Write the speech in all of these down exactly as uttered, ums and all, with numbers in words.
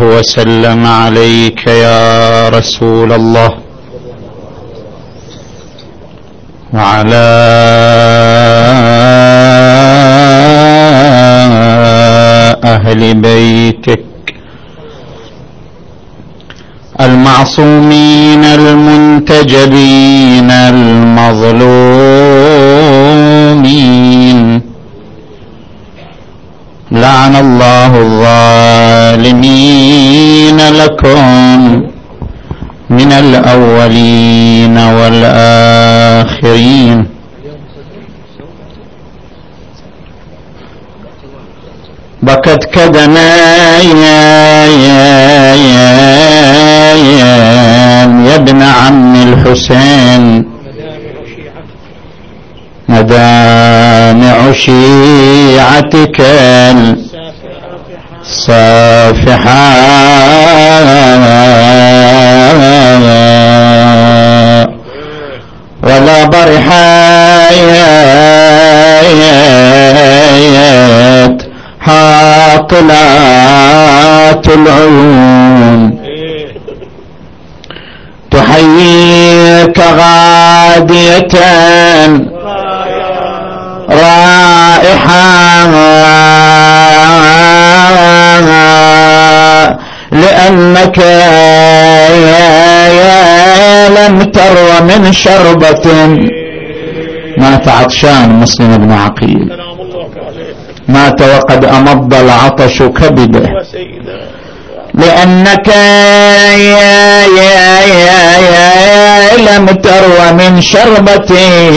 وسلم عليك يا رسول الله وعلى أهل بيتك المعصومين المنتجبين المظلومين. لعن الله الظالمين لكم من الأولين والآخرين. بكت كدماي يا يا يا ابن عم الحسين مدامع شيعتك الصافحة ولا برحايات حاطلات العيون تحييك غادية رائحة لأنك يا لم تروى من شربة. مات عطشان مسلم بن عقيل، مات وقد أمض العطش كبده، لأنك يا يا يا يا لم تروى من شربة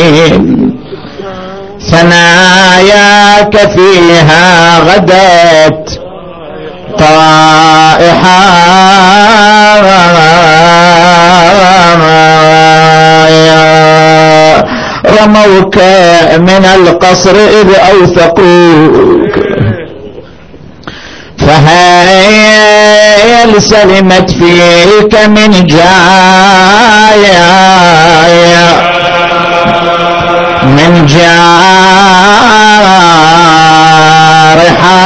ثناياك فيها غدت طائحة رموك من القصر إذ أوثقوك فهيل سلمت فيك من جايا من جارحة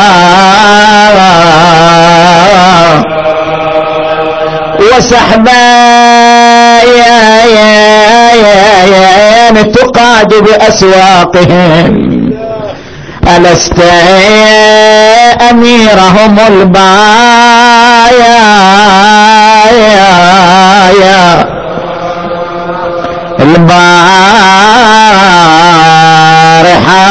وسحبايا تقاد بأسواقهم ألست أميرهم البايا البارحة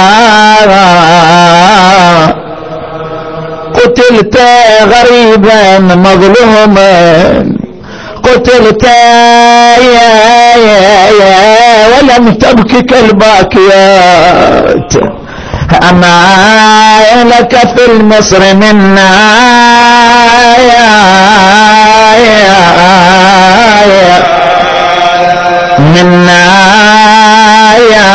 قتلت غريبا مظلوما قتلت يا يا يا ولم تبكك الباكيات أما لك في المصر منا يا يا يا منا يا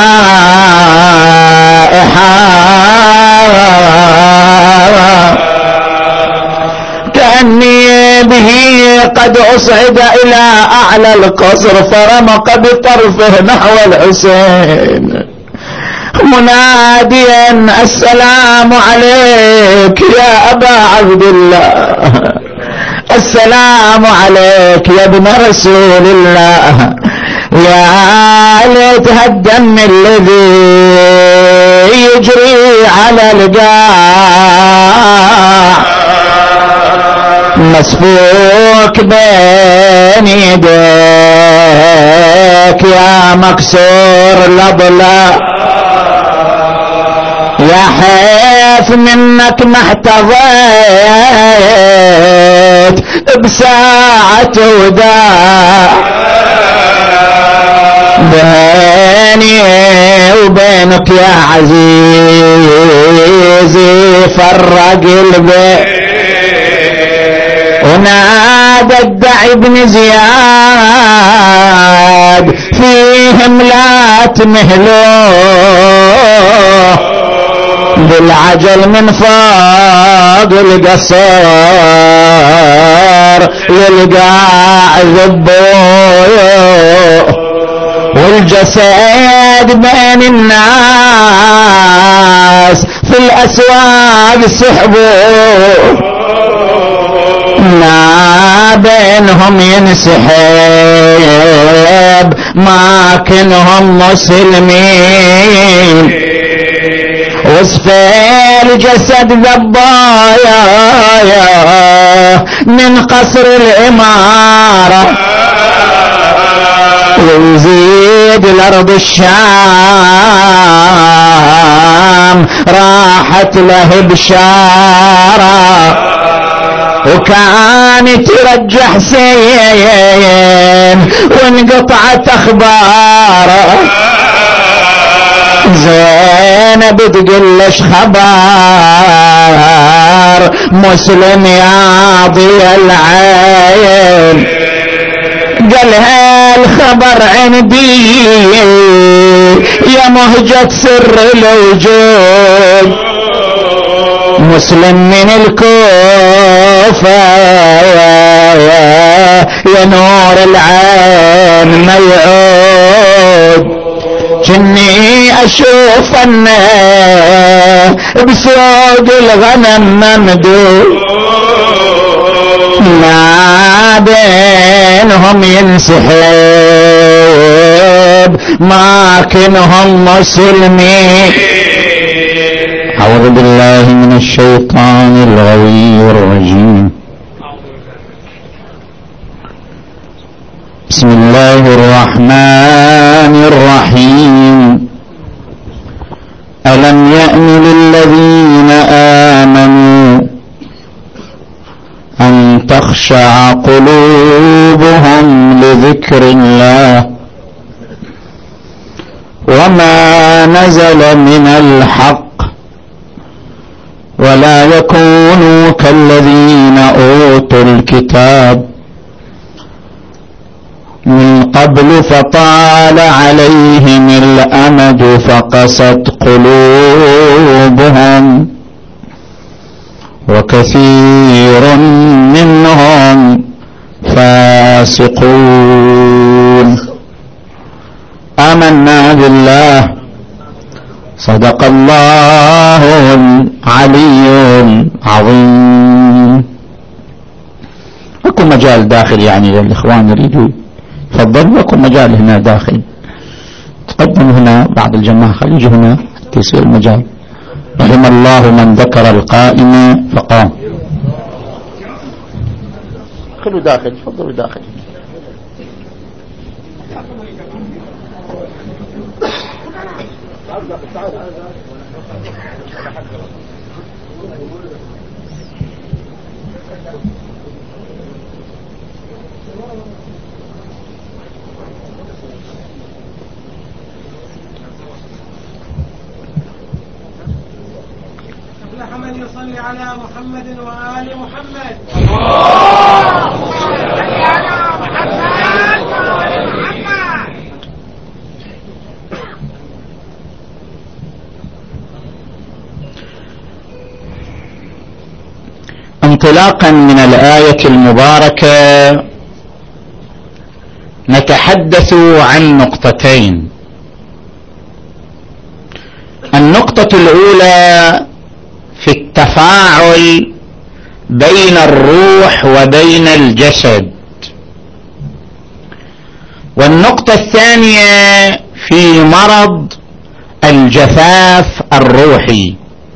كأني به قد أصعد إلى أعلى القصر فرمق بطرفه نحو الحسين مناديا السلام عليك يا أبا عبد الله، السلام عليك يا ابن رسول الله، يا ليت هالدم الذي يجري على القاع مسفوك بين يديك يا مكسور الأضلاع، يا حيف منك ما احتضيت بساعة وداع بيني وبينك يا عزيزي فرق البيت. ونادى الداعي بن زياد فيهم لا تمهلوه بالعجل من فوق القصر للقاع ذبوه والجسد بين الناس في الأسواق سحبوه لا بينهم ينسحب ما كنهم مسلمين، وصف الجسد ذبايا من قصر الإمارة، ويزيد الأرض الشام راحت له بشارة، وكان ترجع حسين وانقطعت أخباره، زينب تقلش خبر مسلم يا ضي العين، قالها الخبر عندي يا مهجة سر الوجود، مسلم من الكوفة يا نور العين ما يعود، جني اشوف الناس بسوق الغنم ممدود، ما بينهم ينسحب ما كنهم مسلمين. أعوذ بالله من الشيطان الغوي الرجيم. بسم الله الرحمن الرحيم. ألم يأن للذين آمنوا أن تخشع قلوبهم لذكر الله وما نزل من الحق ولا يكونوا كالذين أوتوا الكتاب من قبل فطال عليهم الأمد فقست قلوبهم وكثير منهم فاسقون. آمنا بالله صدق الله العلي العظيم. اكو مجال داخل يعني للإخوان يريدوا تفضلوا، اكو مجال هنا داخل، تقدم هنا بعض الجماعة خلي يجوا هنا حتى يصير المجال. رحم الله من ذكر القائم فقام. خلوا داخل، تفضلوا داخل. أفلح من يصلي على محمد وآل محمد. انطلاقا من الآية المباركة نتحدث عن نقطتين. النقطة الأولى في التفاعل بين الروح وبين الجسد، والنقطة الثانية في مرض الجفاف الروحي.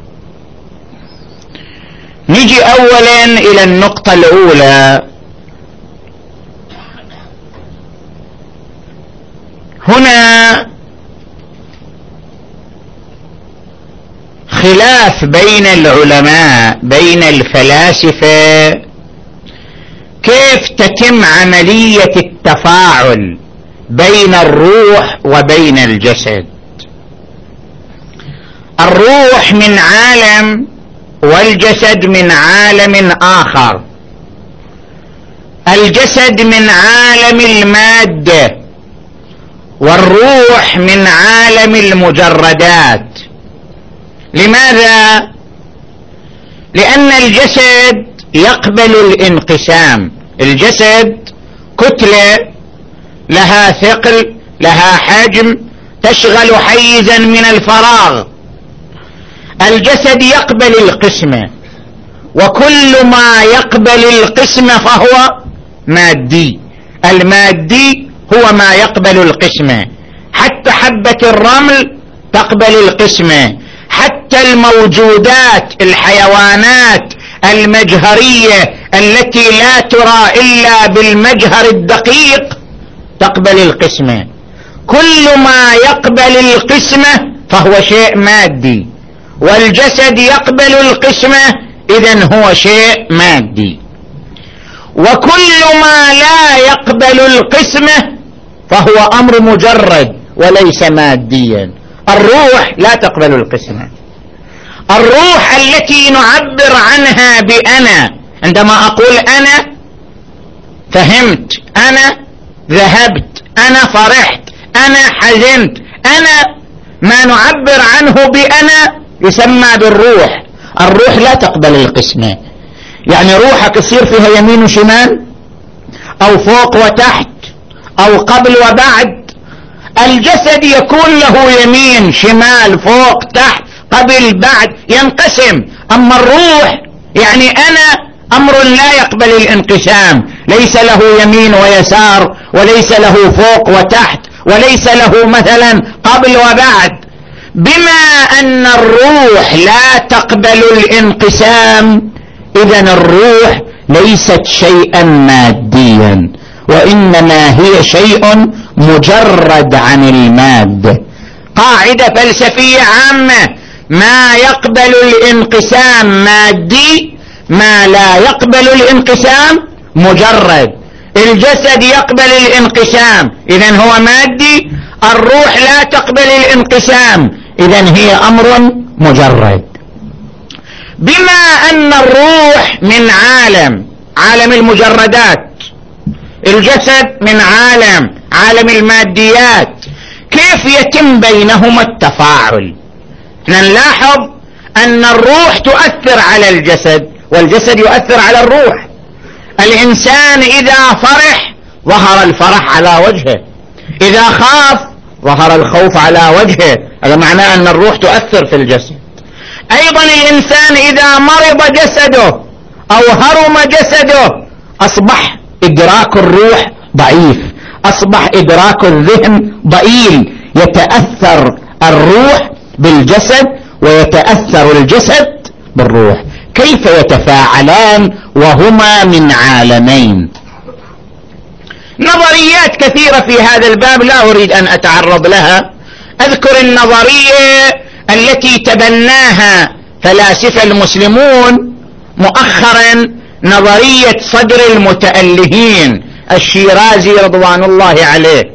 نجي اولا الى النقطة الاولى. هنا خلاف بين العلماء بين الفلاسفة كيف تتم عملية التفاعل بين الروح وبين الجسد. الروح من عالم والجسد من عالم آخر. الجسد من عالم المادة والروح من عالم المجردات. لماذا؟ لأن الجسد يقبل الانقسام. الجسد كتلة لها ثقل لها حجم تشغل حيزا من الفراغ. الجسد يقبل القسمة، وكل ما يقبل القسمة فهو مادي. المادي هو ما يقبل القسمة، حتى حبة الرمل تقبل القسمة، حتى الموجودات الحيوانات المجهرية التي لا ترى إلا بالمجهر الدقيق تقبل القسمة. كل ما يقبل القسمة فهو شيء مادي، والجسد يقبل القسمة إذن هو شيء مادي. وكل ما لا يقبل القسمة فهو أمر مجرد وليس ماديا. الروح لا تقبل القسمة. الروح التي نعبر عنها بأنا، عندما أقول أنا فهمت، أنا ذهبت، أنا فرحت، أنا حزنت، أنا ما نعبر عنه بأنا يسمى بالروح. الروح لا تقبل القسمة. يعني روحك يصير فيها يمين وشمال، أو فوق وتحت، أو قبل وبعد. الجسد يكون له يمين شمال فوق تحت قبل بعد، ينقسم. أما الروح يعني أنا أمر لا يقبل الانقسام، ليس له يمين ويسار، وليس له فوق وتحت، وليس له مثلا قبل وبعد. بما أن الروح لا تقبل الانقسام، إذن الروح ليست شيئا ماديا، وإنما هي شيء مجرد عن المادة. قاعدة فلسفية عامة: ما يقبل الانقسام مادي، ما لا يقبل الانقسام مجرد. الجسد يقبل الانقسام إذن هو مادي، الروح لا تقبل الانقسام إذن هي أمر مجرد. بما أن الروح من عالم عالم المجردات، الجسد من عالم عالم الماديات، كيف يتم بينهما التفاعل؟ نلاحظ أن الروح تؤثر على الجسد والجسد يؤثر على الروح. الإنسان إذا فرح ظهر الفرح على وجهه، إذا خاف ظهر الخوف على وجهه، هذا معناه أن الروح تؤثر في الجسد. أيضا الإنسان إذا مرض جسده أو هرم جسده أصبح إدراك الروح ضعيف، أصبح إدراك الذهن ضئيل، يتأثر الروح بالجسد ويتأثر الجسد بالروح. كيف يتفاعلان وهما من عالمين؟ نظريات كثيرة في هذا الباب لا أريد أن أتعرض لها. أذكر النظرية التي تبناها فلاسفة المسلمون مؤخرا، نظرية صدر المتألهين، الشيرازي رضوان الله عليه.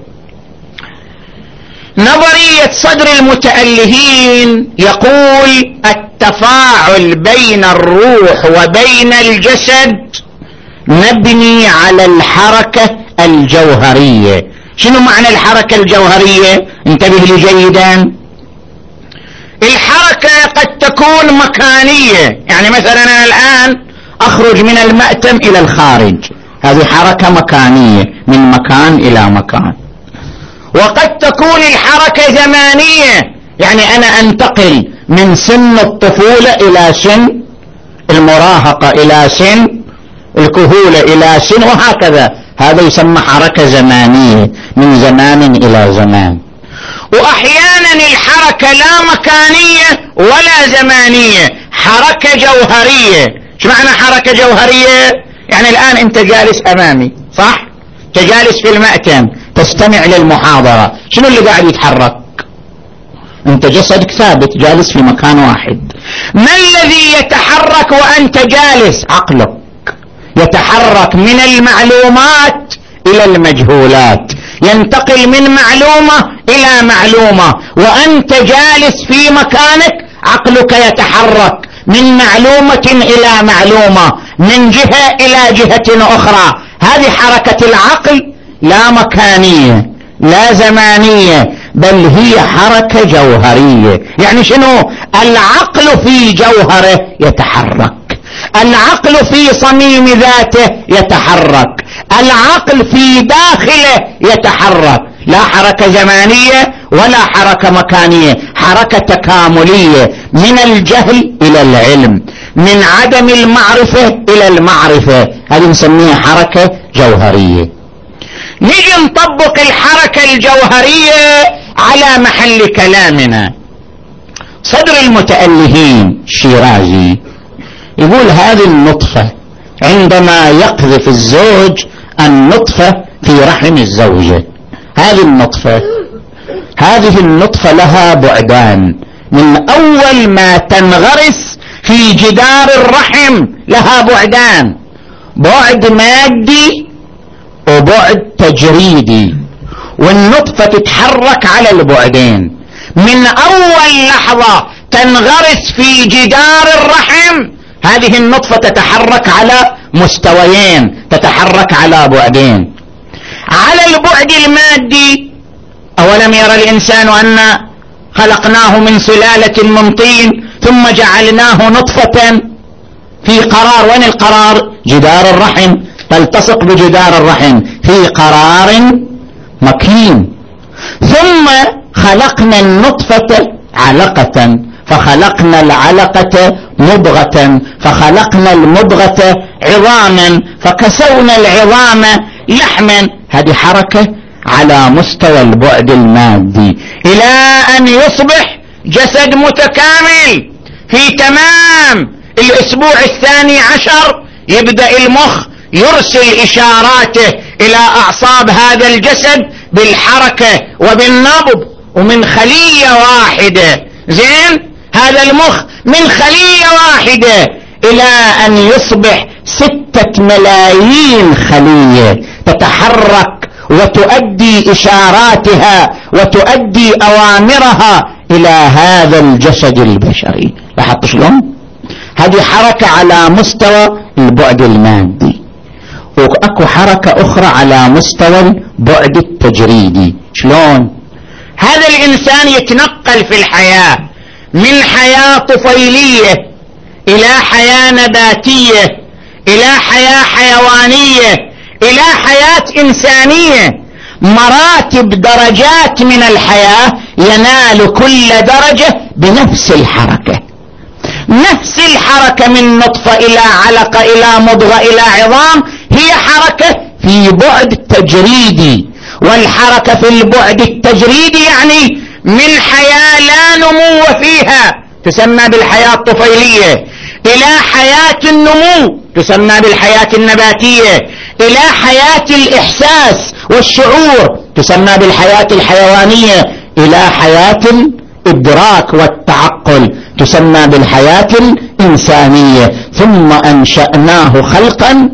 نظرية صدر المتألهين يقول التفاعل بين الروح وبين الجسد مبني على الحركة الجوهرية. شنو معنى الحركة الجوهرية؟ انتبه لي جيدا. الحركة قد تكون مكانية، يعني مثلا أنا الآن أخرج من المأتم إلى الخارج، هذه حركة مكانية من مكان إلى مكان. وقد تكون الحركة زمانية، يعني أنا أنتقل من سن الطفولة إلى سن المراهقة، إلى سن الكهولة، إلى سن، وهكذا. هذا يسمى حركة زمانية من زمان إلى زمان. وأحيانا الحركة لا مكانية ولا زمانية، حركة جوهرية. شو معنى حركة جوهرية؟ يعني الآن أنت جالس أمامي، صح؟ أنت جالس في المأتم تستمع للمحاضرة، شنو اللي قاعد يتحرك؟ أنت جسدك ثابت جالس في مكان واحد. ما الذي يتحرك وأنت جالس؟ عقلك يتحرك من المعلومات إلى المجهولات، ينتقل من معلومة إلى معلومة. وأنت جالس في مكانك عقلك يتحرك من معلومة إلى معلومة، من جهة إلى جهة أخرى. هذه حركة العقل لا مكانية لا زمانية، بل هي حركة جوهرية. يعني شنو؟ العقل في جوهره يتحرك، العقل في صميم ذاته يتحرك، العقل في داخله يتحرك. لا حركة زمانية ولا حركة مكانية، حركة تكاملية من الجهل إلى العلم، من عدم المعرفة إلى المعرفة. هذه نسميها حركة جوهرية. نجي نطبق الحركة الجوهرية على محل كلامنا. صدر المتألهين الشيرازي يقول هذه النطفة عندما يقذف الزوج النطفة في رحم الزوجة، هذه النطفة هذه النطفة لها بعدان، من أول ما تنغرس في جدار الرحم لها بعدان، بعد مادي وبعد تجريدي، والنطفة تتحرك على البعدين. من أول لحظة تنغرس في جدار الرحم هذه النطفة تتحرك على مستويين، تتحرك على بعدين. على البعد المادي، أولم يرى الإنسان أن خلقناه من سلالة من طين ثم جعلناه نطفة في قرار. وين القرار؟ جدار الرحم، تلتصق بجدار الرحم في قرار مكين. ثم خلقنا النطفة علقة، فخلقنا العلقة مضغة، فخلقنا المضغة عظاما، فكسونا العظام لحما. هذه حركة على مستوى البعد المادي، إلى أن يصبح جسد متكامل. في تمام الأسبوع الثاني عشر يبدأ المخ يرسل إشاراته إلى أعصاب هذا الجسد بالحركة وبالنبض، ومن خلية واحدة. زين، هذا المخ من خلية واحدة إلى أن يصبح ستة ملايين خلية تتحرك وتؤدي إشاراتها وتؤدي أوامرها إلى هذا الجسد البشري. لاحظت شلون؟ هذه حركة على مستوى البعد المادي، وأكو حركة أخرى على مستوى البعد التجريدي. شلون؟ هذا الإنسان يتنقل في الحياة من حياة طفيلية إلى حياة نباتية إلى حياة حيوانية إلى حياة إنسانية، مراتب درجات من الحياة، ينال كل درجة بنفس الحركة. نفس الحركة من نطفة إلى علقة إلى مضغة إلى عظام هي حركة في بعد تجريدي، والحركة في البعد التجريدي يعني من حياة لا نمو فيها تسمى بالحياة الطفيلية إلى حياة النمو تسمى بالحياة النباتية، إلى حياة الإحساس والشعور تسمى بالحياة الحيوانية، إلى حياة الإدراك والتعقل تسمى بالحياة الإنسانية. ثم أنشأناه خلقا،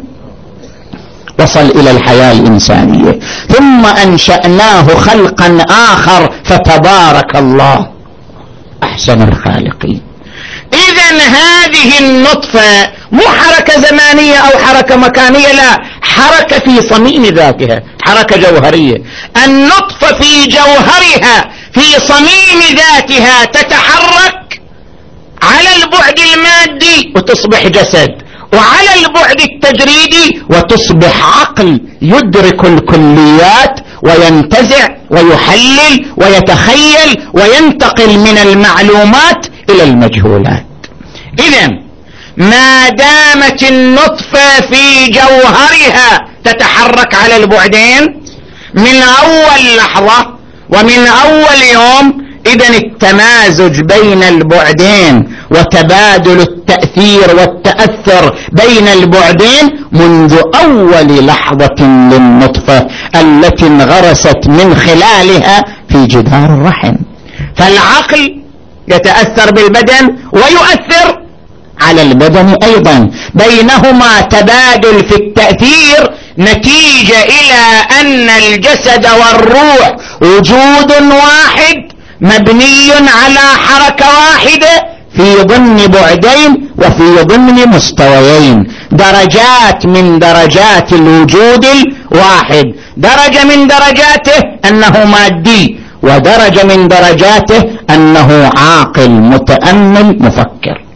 وصل إلى الحياة الإنسانية، ثم أنشأناه خلقا آخر فتبارك الله أحسن الخالقين. إذن هذه النطفة مو حركة زمانية أو حركة مكانية، لا، حركة في صميم ذاتها، حركة جوهرية. النطفة في جوهرها في صميم ذاتها تتحرك على البعد المادي وتصبح جسد، وعلى البعد التجريدي وتصبح عقل يدرك الكليات وينتزع ويحلل ويتخيل وينتقل من المعلومات إلى المجهولات. إذن ما دامت النطفة في جوهرها تتحرك على البعدين من أول لحظة ومن أول يوم، إذن التمازج بين البعدين وتبادل التأثير والتأثر بين البعدين منذ أول لحظة للنطفة التي انغرست من خلالها في جدار الرحم. فالعقل يتأثر بالبدن ويؤثر على البدن أيضا، بينهما تبادل في التأثير، نتيجة إلى أن الجسد والروح وجود واحد مبني على حركة واحدة في ضمن بعدين وفي ضمن مستويين، درجات من درجات الوجود الواحد. درجة من درجاته أنه مادي، ودرجة من درجاته أنه عاقل متأمل مفكر.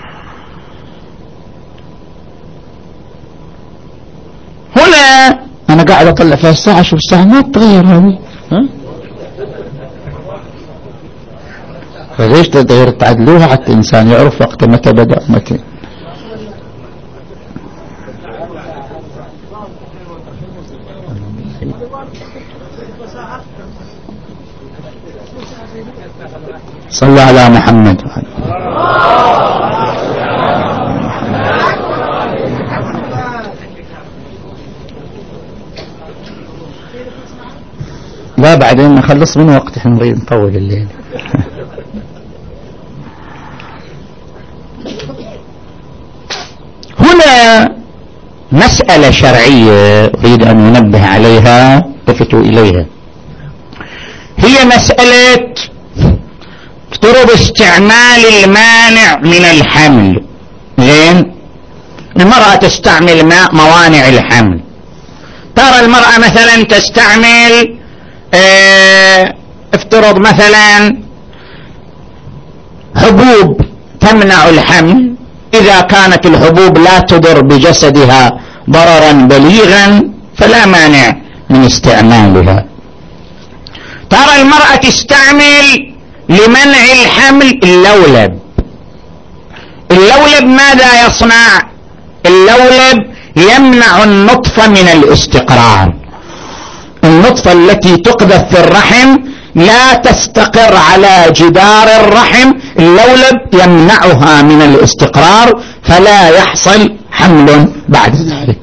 هنا أنا قاعد أطلع فيها الساعة شوف الساعة ما تتغير هذه، ها؟ فليش تغير تعدلوها حتى الإنسان يعرف وقت متى بدأ متى. صلى على محمد. لا بعدين نخلص من وقت احنا نريد نطول الليل. هنا مسألة شرعية أريد أن ننبه عليها، التفتوا إليها، هي مسألة طرق استعمال المانع من الحمل. زين، المرأة تستعمل ماء موانع الحمل. ترى المرأة مثلا تستعمل اه افترض مثلا حبوب تمنع الحمل، إذا كانت الحبوب لا تضر بجسدها ضررا بليغا فلا مانع من استعمالها. ترى المرأة تستعمل لمنع الحمل اللولب. اللولب ماذا يصنع؟ اللولب يمنع النطفة من الاستقرار. النطفة التي تقذف في الرحم لا تستقر على جدار الرحم، اللولب يمنعها من الاستقرار فلا يحصل حمل بعد ذلك.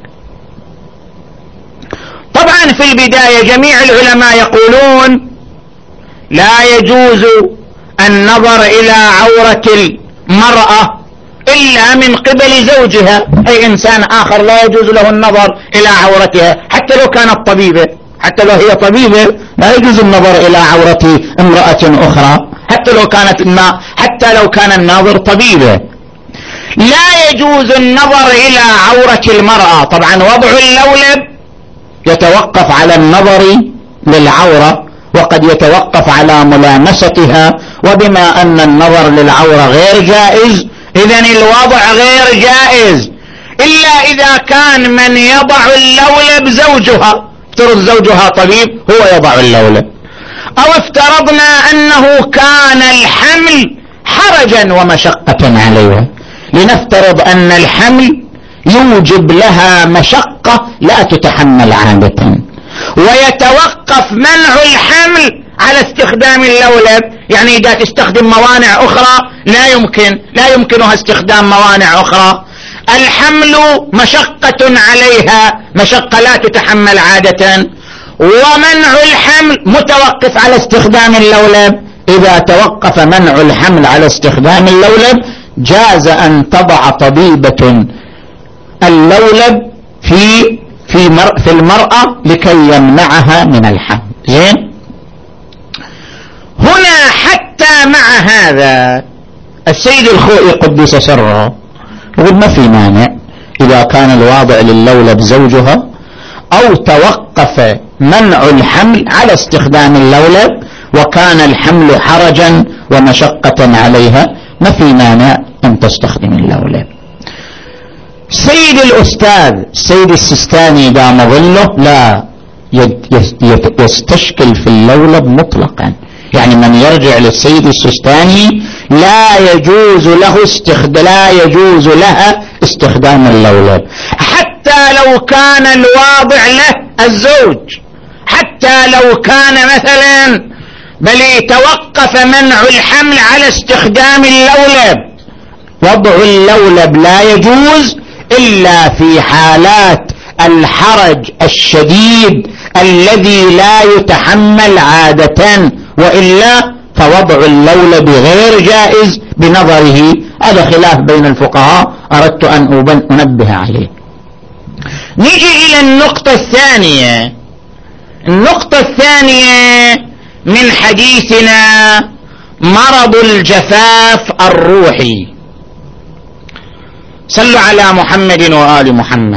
طبعا في البداية جميع العلماء يقولون لا يجوز النظر إلى عورة المرأة إلا من قبل زوجها، أي إنسان آخر لا يجوز له النظر إلى عورتها حتى لو كانت طبيبة، حتى لو هي طبيبة لا يجوز النظر إلى عورة امرأة أخرى حتى لو كانت الماء حتى لو كان الناظر طبيبة. لا يجوز النظر إلى عورة المرأة. طبعا وضع اللولب يتوقف على النظر للعورة وقد يتوقف على ملامستها، وبما أن النظر للعورة غير جائز إذن الوضع غير جائز إلا إذا كان من يضع اللولب زوجها. افترض زوجها طبيب هو يضع اللولب، أو افترضنا أنه كان الحمل حرجا ومشقة عليها، لنفترض أن الحمل يوجب لها مشقة لا تتحمل عادة، ويتوقف منع الحمل على استخدام اللولب. يعني إذا تستخدم موانع أخرى لا يمكن لا يمكنها استخدام موانع أخرى. الحمل مشقة عليها، مشقة لا تتحمل عادة، ومنع الحمل متوقف على استخدام اللولب. إذا توقف منع الحمل على استخدام اللولب جاز أن تضع طبيبة اللولب في في, مر في المرأة لكي يمنعها من الحمل. زين، هنا حتى مع هذا السيد الخوئي قدس سره يقول ما في مانع إذا كان الواضع للولب زوجها أو توقف منع الحمل على استخدام اللولب وكان الحمل حرجا ومشقة عليها، ما في مانع أن تستخدم اللولب. سيد الأستاذ السيد السيستاني دام ظله لا يستشكل في اللولب مطلقا. يعني من يرجع للسيد السيستاني لا يجوز له استخدام لا يجوز لها استخدام اللولب حتى لو كان الواضع له الزوج، حتى لو كان مثلا بل يتوقف منع الحمل على استخدام اللولب. وضع اللولب لا يجوز إلا في حالات الحرج الشديد الذي لا يتحمل عادة، وإلا فوضع اللولب غير جائز بنظره. هذا خلاف بين الفقهاء أردت أن أنبه عليه. نيجي إلى النقطة الثانية. النقطة الثانية من حديثنا مرض الجفاف الروحي. صلوا على محمد وآل محمد.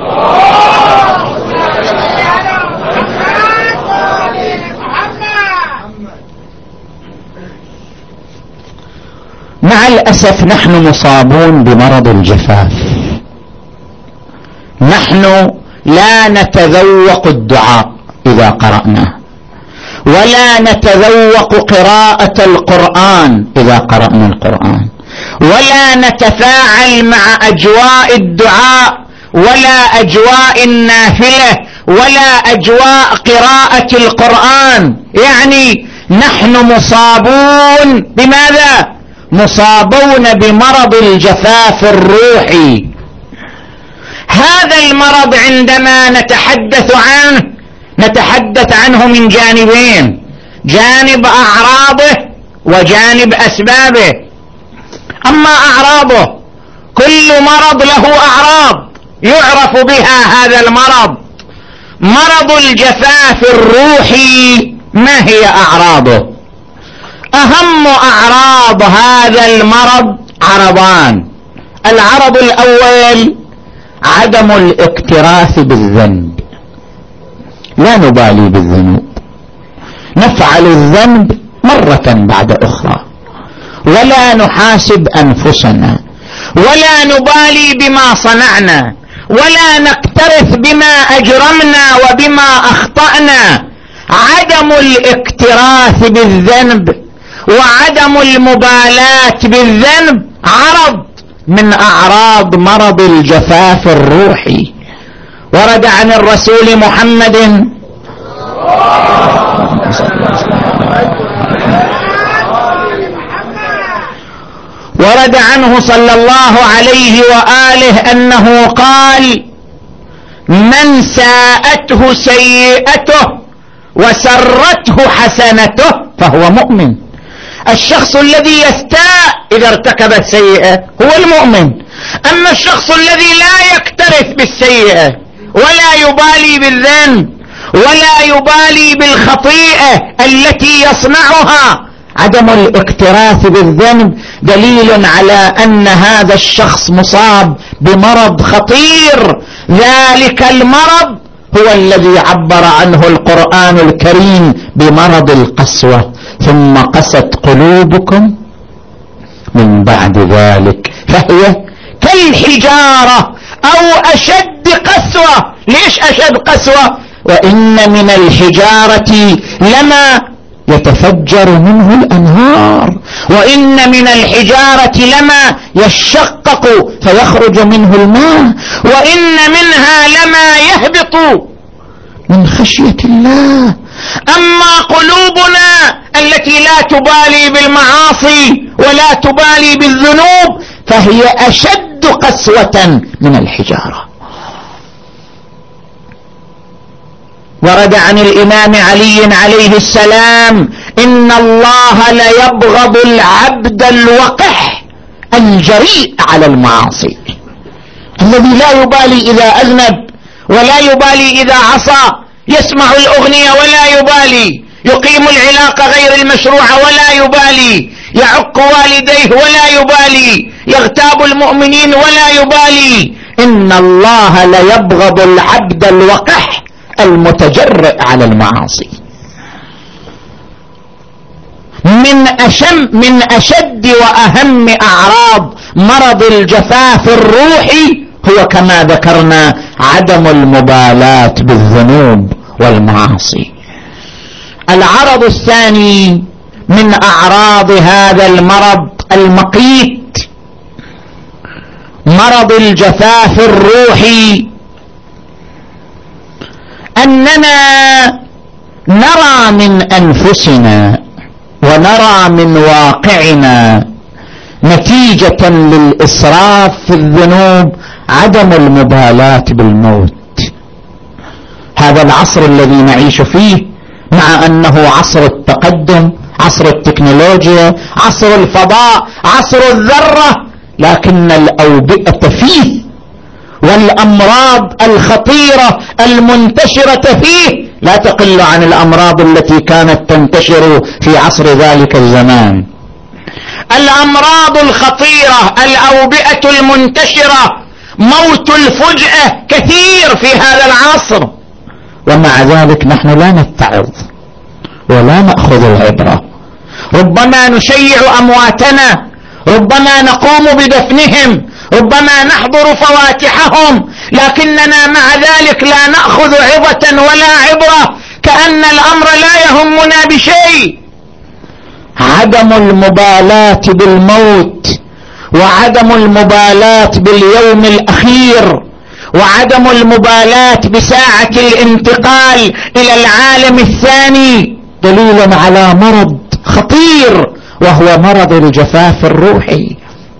مع الأسف نحن مصابون بمرض الجفاف. نحن لا نتذوق الدعاء إذا قرأناه، ولا نتذوق قراءة القرآن إذا قرأنا القرآن، ولا نتفاعل مع أجواء الدعاء ولا أجواء النافلة ولا أجواء قراءة القرآن. يعني نحن مصابون بماذا؟ مصابون بمرض الجفاف الروحي. هذا المرض عندما نتحدث عنه نتحدث عنه من جانبين، جانب أعراضه وجانب أسبابه. أما أعراضه، كل مرض له أعراض يعرف بها هذا المرض. مرض الجفاف الروحي ما هي أعراضه؟ أهم أعراض هذا المرض عرضان. العرض الأول عدم الاكتراث بالذنب، لا نبالي بالذنوب، نفعل الذنب مرة بعد أخرى، ولا نحاسب أنفسنا، ولا نبالي بما صنعنا، ولا نكترث بما أجرمنا وبما أخطأنا. عدم الاكتراث بالذنب وعدم المبالاة بالذنب عرض من أعراض مرض الجفاف الروحي. ورد عن الرسول محمد ورد عنه صلى الله عليه وآله أنه قال: من ساءته سيئته وسرته حسنته فهو مؤمن. الشخص الذي يستاء إذا ارتكبت سيئة هو المؤمن. أما الشخص الذي لا يكترث بالسيئة ولا يبالي بالذنب ولا يبالي بالخطيئة التي يصنعها، عدم الاكتراث بالذنب دليل على أن هذا الشخص مصاب بمرض خطير. ذلك المرض هو الذي عبر عنه القرآن الكريم بمرض القسوة: ثم قست قلوبكم من بعد ذلك فهي كالحجارة أو أشد قسوة. ليش أشد قسوة؟ وإن من الحجارة لما يتفجر منه الأنهار، وإن من الحجارة لما يشقق فيخرج منه الماء، وإن منها لما يهبط من خشية الله. أما قلوبنا التي لا تبالي بالمعاصي ولا تبالي بالذنوب فهي أشد قسوة من الحجارة. ورد عن الإمام علي عليه السلام: إن الله ليبغض العبد الوقح الجريء على المعاصي، الذي لا يبالي إذا أذنب ولا يبالي إذا عصى، يسمع الأغنية ولا يبالي، يقيم العلاقة غير المشروعة ولا يبالي، يعق والديه ولا يبالي، يغتاب المؤمنين ولا يبالي. إن الله ليبغض العبد الوقح المتجرئ على المعاصي. من أشم من أشد وأهم أعراض مرض الجفاف الروحي هو كما ذكرنا عدم المبالاة بالذنوب والمعاصي. العرض الثاني من أعراض هذا المرض المقيت، مرض الجفاف الروحي، أننا نرى من أنفسنا ونرى من واقعنا نتيجة للإسراف في الذنوب عدم المبالاة بالموت. هذا العصر الذي نعيش فيه مع أنه عصر التقدم، عصر التكنولوجيا، عصر الفضاء، عصر الذرة، لكن الأوبئة فيه والأمراض الخطيرة المنتشرة فيه لا تقل عن الأمراض التي كانت تنتشر في عصر ذلك الزمان. الأمراض الخطيرة، الأوبئة المنتشرة، موت الفجأة كثير في هذا العصر، ومع ذلك نحن لا نتعظ ولا نأخذ العبرة. ربما نشيع أمواتنا، ربما نقوم بدفنهم، ربما نحضر فواتحهم لكننا مع ذلك لا نأخذ عظة ولا عبرة، كأن الأمر لا يهمنا بشيء. عدم المبالاة بالموت، وعدم المبالاة باليوم الأخير، وعدم المبالاة بساعة الانتقال إلى العالم الثاني دليل على مرض خطير، وهو مرض الجفاف الروحي.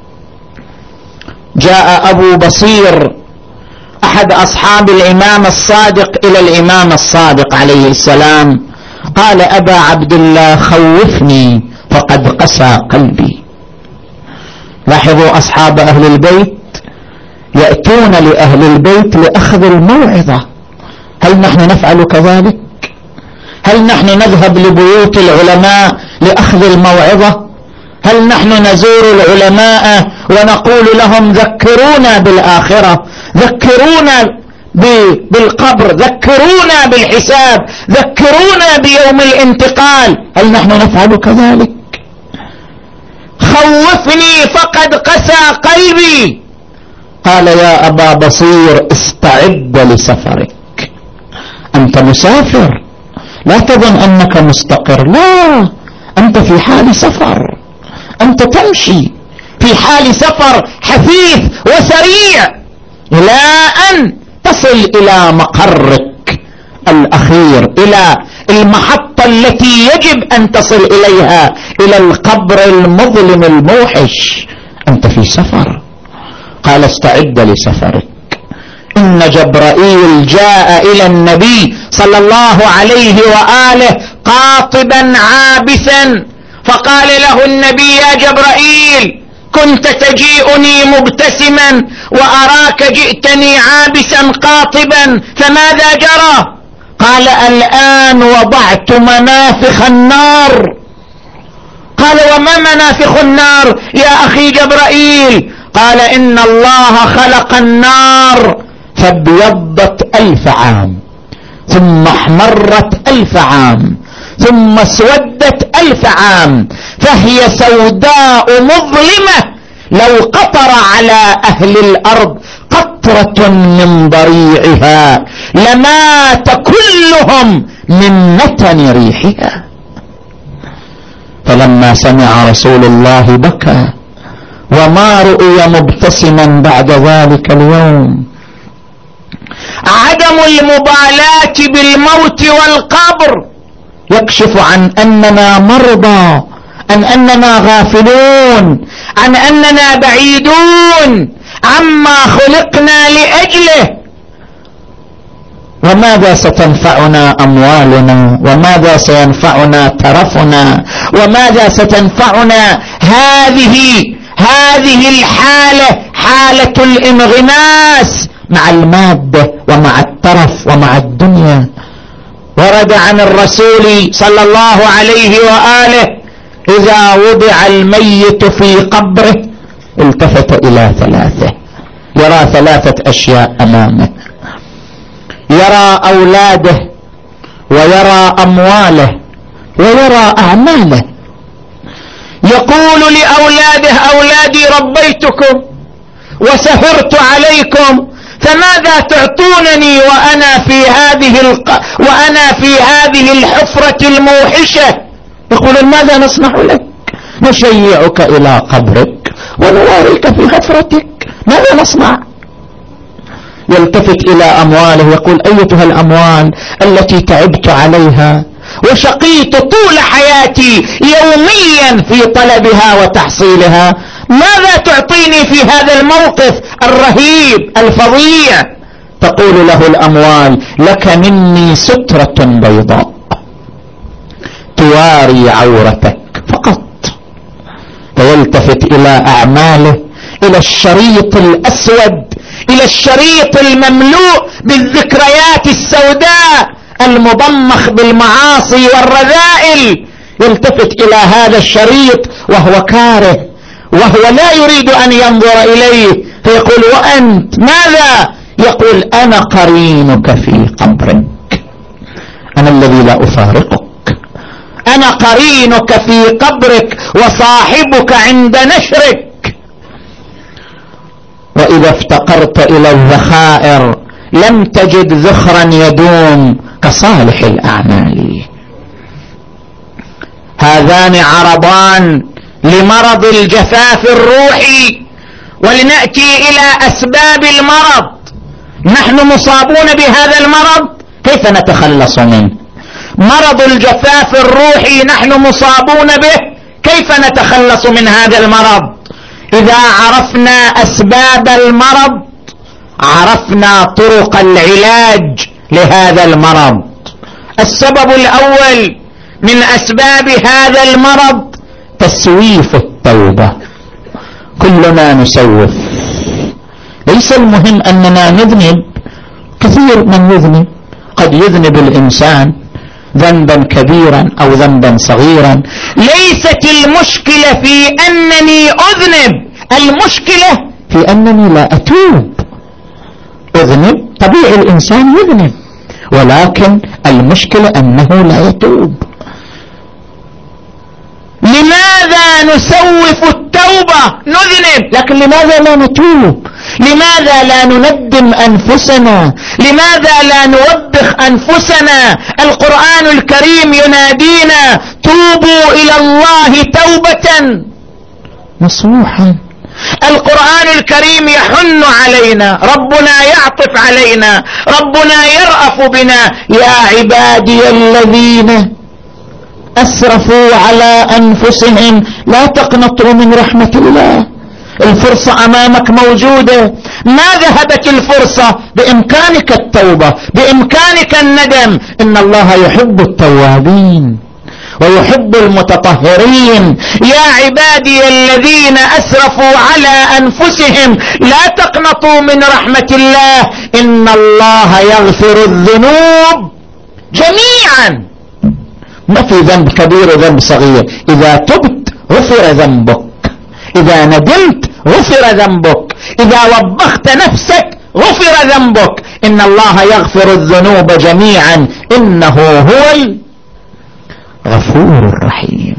جاء أبو بصير أحد أصحاب الإمام الصادق إلى الإمام الصادق عليه السلام، قال: أبا عبد الله خوفني فقد قسى قلبي. لاحظوا أصحاب أهل البيت يأتون لأهل البيت لأخذ الموعظة. هل نحن نفعل كذلك؟ هل نحن نذهب لبيوت العلماء لأخذ الموعظة؟ هل نحن نزور العلماء ونقول لهم ذكرونا بالآخرة، ذكرونا بالقبر، ذكرونا بالحساب، ذكرونا بيوم الانتقال؟ هل نحن نفعل كذلك؟ خوفني فقد قسى قلبي. قال: يا أبا بصير استعد لسفرك، أنت مسافر، لا تظن أنك مستقر، لا، أنت في حال سفر، أنت تمشي في حال سفر حثيث وسريع إلى أن تصل إلى مقرك الأخير، إلى المحطة التي يجب أن تصل إليها، إلى القبر المظلم الموحش. أنت في سفر. قال: استعد لسفرك. إن جبرائيل جاء إلى النبي صلى الله عليه وآله قاطبا عابثا، فقال له النبي: يا جبرائيل، كنت تجيئني مبتسما وأراك جئتني عابسا قاطبا، فماذا جرى؟ قال: الآن وضعت منافخ النار. قال: وما منافخ النار يا أخي جبرائيل؟ قال: إن الله خلق النار فابيضت ألف عام، ثم احمرت ألف عام، ثم اسودت ألف عام، فهي سوداء مظلمة، لو قطر على أهل الأرض قطرة من ضريعها لمات كلهم من نتن ريحها. فلما سمع رسول الله بكى، وما رؤي مبتسما بعد ذلك اليوم. عدم المبالاة بالموت والقبر يكشف عن أننا مرضى، عن أننا غافلون، عن أننا بعيدون عما خلقنا لأجله. وماذا ستنفعنا أموالنا؟ وماذا سينفعنا ترفنا؟ وماذا ستنفعنا هذه هذه الحالة، حالة الانغماس مع المادة ومع الترف ومع الدنيا؟ ورد عن الرسول صلى الله عليه وآله: إذا وضع الميت في قبره التفت إلى ثلاثة، يرى ثلاثة أشياء أمامه: يرى أولاده، ويرى أمواله، ويرى أعماله. يقول لأولاده: أولادي ربيتكم وسهرت عليكم، فماذا تعطونني وأنا في هذه الق... وأنا في هذه الحفرة الموحشة؟ يقول: ماذا نصنع لك؟ نشيعك إلى قبرك ونواريك في حفرتك، ماذا نصنع؟ يلتفت إلى أمواله، يقول: أيتها الأموال التي تعبت عليها وشقيت طول حياتي يوميا في طلبها وتحصيلها، ماذا تعطيني في هذا الموقف الرهيب الفظيع؟ تقول له الأموال: لك مني سترة بيضاء تواري عورتك فقط. فيلتفت إلى أعماله، إلى الشريط الأسود، إلى الشريط المملوء بالذكريات السوداء المضمخ بالمعاصي والرذائل. يلتفت إلى هذا الشريط وهو كاره، وهو لا يريد أن ينظر إليه، فيقول: وأنت ماذا؟ يقول: أنا قرينك في قبرك، أنا الذي لا أفارقك، أنا قرينك في قبرك وصاحبك عند نشرك. وإذا افتقرت إلى الذخائر لم تجد ذخرا يدوم كصالح الأعمال. هذان عرضان لمرض الجفاف الروحي. ولنأتي إلى أسباب المرض. نحن مصابون بهذا المرض، كيف نتخلص منه؟ مرض الجفاف الروحي نحن مصابون به، كيف نتخلص من هذا المرض؟ إذا عرفنا أسباب المرض عرفنا طرق العلاج لهذا المرض. السبب الأول من أسباب هذا المرض تسويف التوبة. كلنا نسوف، ليس المهم أننا نذنب، كثير من يذنب، قد يذنب الإنسان ذنبا كبيرا أو ذنبا صغيرا. ليست المشكلة في أنني أذنب، المشكلة في أنني لا أتوب. أذنب طبيعي، الإنسان يذنب، ولكن المشكلة أنه لا يتوب. لماذا نسوف التوبة؟ نذنب، لكن لماذا لا نتوب؟ لماذا لا نندم أنفسنا؟ لماذا لا نوبخ أنفسنا؟ القرآن الكريم ينادينا: توبوا إلى الله توبة نصوحا. القرآن الكريم يحن علينا، ربنا يعطف علينا، ربنا يرأف بنا: يا عبادي الذين أسرفوا على أنفسهم لا تقنطوا من رحمة الله. الفرصة أمامك موجودة، ما ذهبت الفرصة؟ بإمكانك التوبة، بإمكانك الندم. إن الله يحب التوابين ويحب المتطهرين. يا عبادي الذين أسرفوا على أنفسهم لا تقنطوا من رحمة الله إن الله يغفر الذنوب جميعا. ما في ذنب كبير وذنب صغير، إذا تبت غفر ذنبك، إذا ندمت غفر ذنبك، إذا وبخت نفسك غفر ذنبك. إن الله يغفر الذنوب جميعا إنه هو الغفور الرحيم.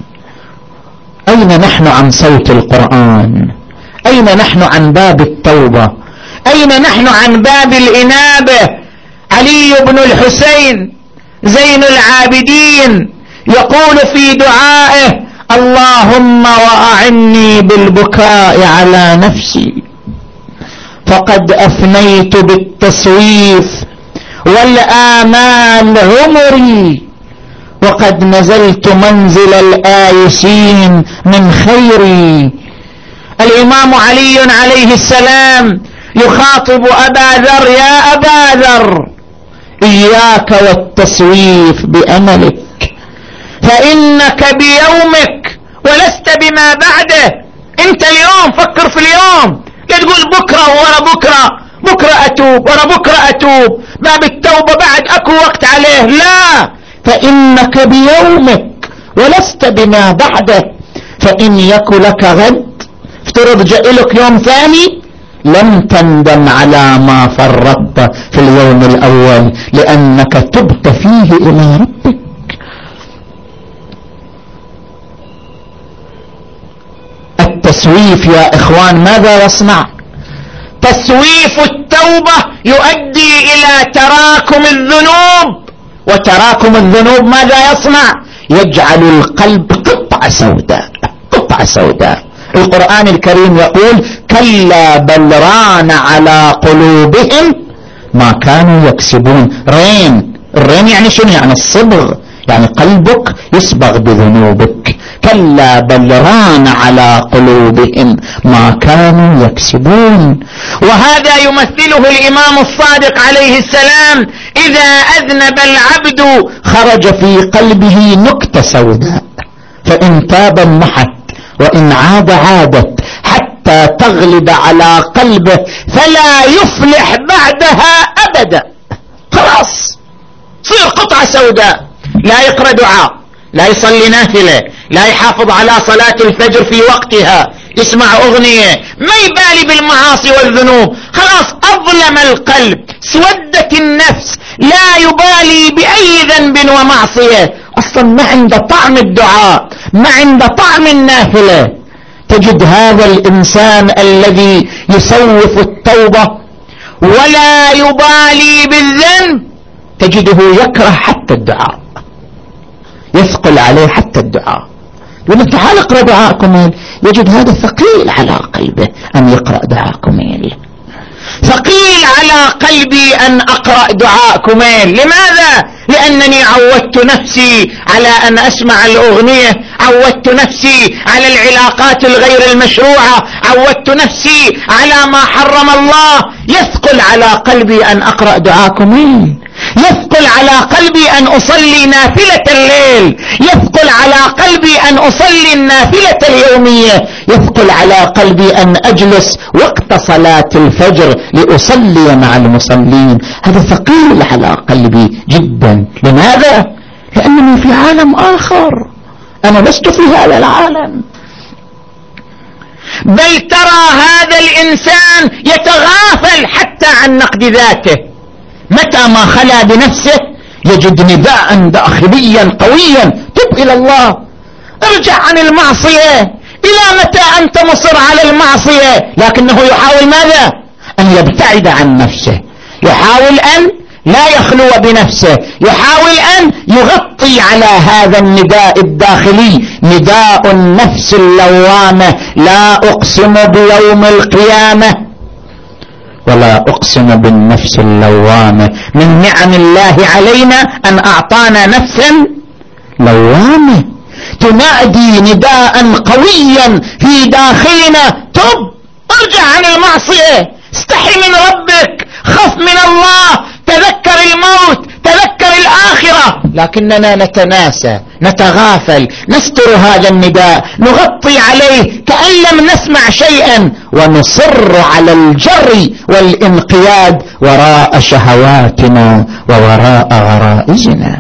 أين نحن عن صوت القرآن؟ أين نحن عن باب التوبة؟ أين نحن عن باب الإنابة؟ علي بن الحسين زين العابدين يقول في دعائه: اللهم وأعني بالبكاء على نفسي فقد أفنيت بالتسويف والآمال عمري وقد نزلت منزل الآيسين من خيري. الإمام علي عليه السلام يخاطب أبا ذر: يا أبا ذر إياك والتسويف بأملك فإنك بيومك ولست بما بعده. انت اليوم فكر في اليوم، لا تقول بكرة ورا بكرة، بكرة أتوب ورا بكرة أتوب، باب التوبة بعد أكو وقت عليه. لا، فإنك بيومك ولست بما بعده. فإن يك لك غد، افترض جاء لك يوم ثاني، لم تندم على ما فرطت في اليوم الأول لأنك تبت فيه إلى ربك. التسويف يا إخوان ماذا يصنع؟ تسويف التوبة يؤدي إلى تراكم الذنوب، وتراكم الذنوب ماذا يصنع؟ يجعل القلب قطعة سوداء، قطعة سوداء. القرآن الكريم يقول: كلا بل ران على قلوبهم ما كانوا يكسبون. رين، الرين يعني شنو؟ يعني الصبغ، يعني قلبك يصبغ بذنوبك. كلا بل ران على قلوبهم ما كانوا يكسبون. وهذا يمثله الإمام الصادق عليه السلام: إذا أذنب العبد خرج في قلبه نكتة سوداء، فإن تاب محت وإن عاد عادت حتى تغلب على قلبه فلا يفلح بعدها أبدا. خلاص صير قطعة سوداء، لا يقرأ دعاء، لا يصلي نافلة، لا يحافظ على صلاة الفجر في وقتها، يسمع أغنية، ما يبالي بالمعاصي والذنوب. خلاص أظلم القلب، سودت النفس، لا يبالي بأي ذنب ومعصية. أصلا ما عنده طعم الدعاء، ما عنده طعم النافلة. تجد هذا الإنسان الذي يسوف التوبة ولا يبالي بالذنب تجده يكره حتى الدعاء، يثقل عليه حتى الدعاء. يقول تعال اقرأ دعاء كميل، يجد هذا ثقيل على قلبه أن يقرأ دعاء كميل، ثقيل على قلبي أن أقرأ دعاء كميل. لماذا؟ لأنني عودت نفسي على أن أسمع الأغنية، عودت نفسي على العلاقات الغير المشروعة، عودت نفسي على ما حرم الله. يثقل على قلبي أن أقرأ دعاء كميل، يثقل على قلبي أن أصلي نافلة الليل، يثقل على قلبي أن أصلي النافلة اليومية، يثقل على قلبي أن أجلس وقت صلاة الفجر لأصلي مع المصلين. هذا ثقيل على قلبي جدا. لماذا؟ لأنني في عالم آخر، أنا لست في هذا العالم. بل ترى هذا الإنسان يتغافل حتى عن نقد ذاته. متى ما خلا بنفسه يجد نداء داخليا قويا: تب إلى الله، ارجع عن المعصية. إلى متى أنت مصر على المعصية؟ لكنه يحاول ماذا؟ أن يبتعد عن نفسه، يحاول أن لا يخلو بنفسه، يحاول أن يغطي على هذا النداء الداخلي، نداء النفس اللوامة: لا أقسم بيوم القيامة ولا أقسم بالنفس اللوامة. من نعم الله علينا أن أعطانا نفسا لوامة تنادي نداء قويا في داخلنا: تب، ارجع عن المعصية، استحي من ربك، خف من الله، تذكر الموت، تذكر الآخرة. لكننا نتناسى، نتغافل، نستر هذا النداء، نغطي عليه كأن لم نسمع شيئا، ونصر على الجري والانقياد وراء شهواتنا ووراء غرائزنا.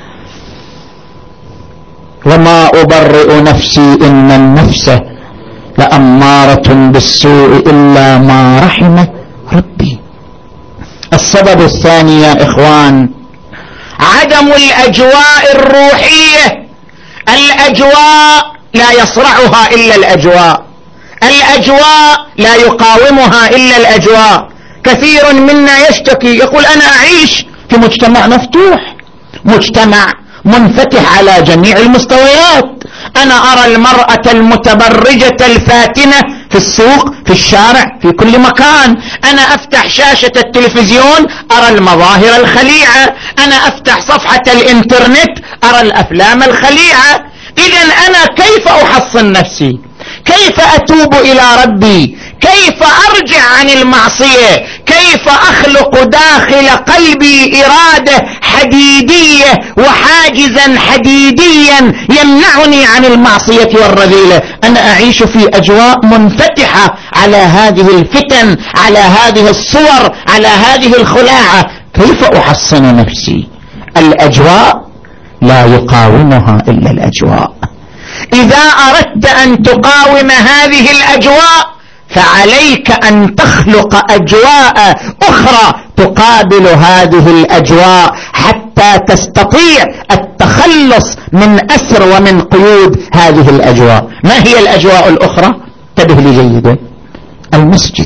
وما أبرئ نفسي إن النفس لأمارة بالسوء إلا ما رحم ربي. السبب الثاني يا إخوان عدم الأجواء الروحية. الأجواء لا يصرعها إلا الأجواء، الأجواء لا يقاومها إلا الأجواء. كثير منا يشتكي يقول: أنا أعيش في مجتمع مفتوح، مجتمع منفتح على جميع المستويات. أنا أرى المرأة المتبرجة الفاتنة في السوق، في الشارع، في كل مكان. أنا أفتح شاشة التلفزيون أرى المظاهر الخليعة، أنا أفتح صفحة الإنترنت أرى الأفلام الخليعة. إذن أنا كيف أحصن نفسي؟ كيف أتوب إلى ربي؟ كيف أرجع عن المعصية؟ كيف أخلق داخل قلبي إرادة حديدية وحاجزا حديديا يمنعني عن المعصية والرذيلة؟ أنا أعيش في أجواء منفتحة على هذه الفتن، على هذه الصور، على هذه الخلاعة. كيف أحصن نفسي؟ الأجواء لا يقاومها إلا الأجواء. إذا أردت أن تقاوم هذه الأجواء فعليك أن تخلق أجواء أخرى تقابل هذه الأجواء حتى تستطيع التخلص من أسر ومن قيود هذه الأجواء. ما هي الأجواء الأخرى؟ انتبه لي جيدا. المسجد.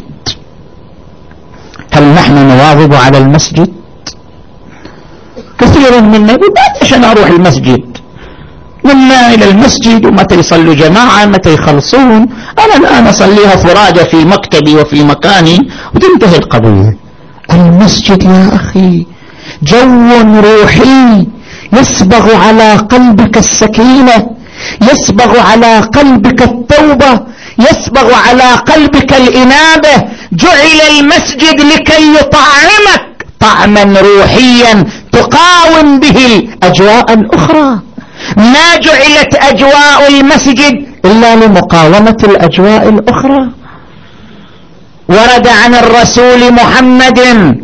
هل نحن نواظب على المسجد؟ كثير منا يقول: عشان أروح المسجد، منا إلى المسجد ومتى يصلوا جماعة، متى يخلصون، أنا الآن أصليها فرادة في مكتبي وفي مكاني وتنتهي القضية. المسجد يا أخي جو روحي يصبغ على قلبك السكينة، يصبغ على قلبك التوبة، يصبغ على قلبك الإنابة. جعل المسجد لكي يطعمك طعما روحيا تقاوم به الأجواء الأخرى. ما جعلت أجواء المسجد إلا لمقاومة الأجواء الأخرى. ورد عن الرسول محمد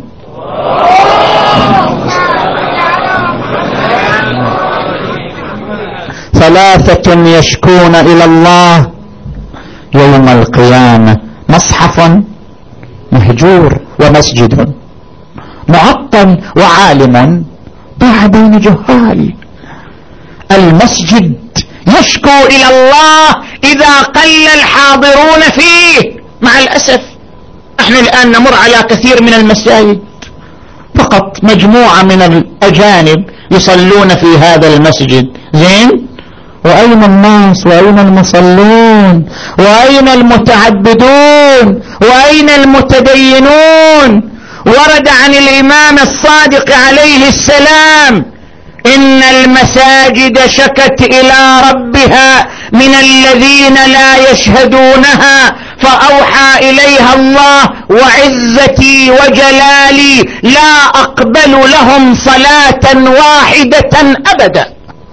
ثلاثة يشكون إلى الله يوم القيامة: مصحف مهجور، ومسجد معطل، وعالم ضاع بين جهال. المسجد يشكو إلى الله إذا قل الحاضرون فيه. مع الأسف احنا الآن نمر على كثير من المساجد فقط مجموعة من الأجانب يصلون في هذا المسجد، زين، وأين الناس وأين المصلون وأين المتعبدون وأين المتدينون؟ ورد عن الإمام الصادق عليه السلام: إن المساجد شكت إلى ربها من الذين لا يشهدونها، فأوحى إليها الله: وعزتي وجلالي لا أقبل لهم صلاة واحدة أبدا،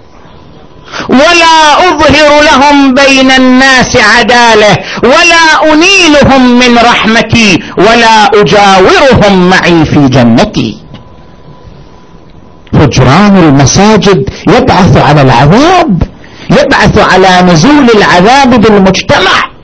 ولا أظهر لهم بين الناس عدالة، ولا أنيلهم من رحمتي، ولا أجاورهم معي في جنتي. هجران المساجد يبعث على العذاب، يبعث على نزول العذاب بالمجتمع.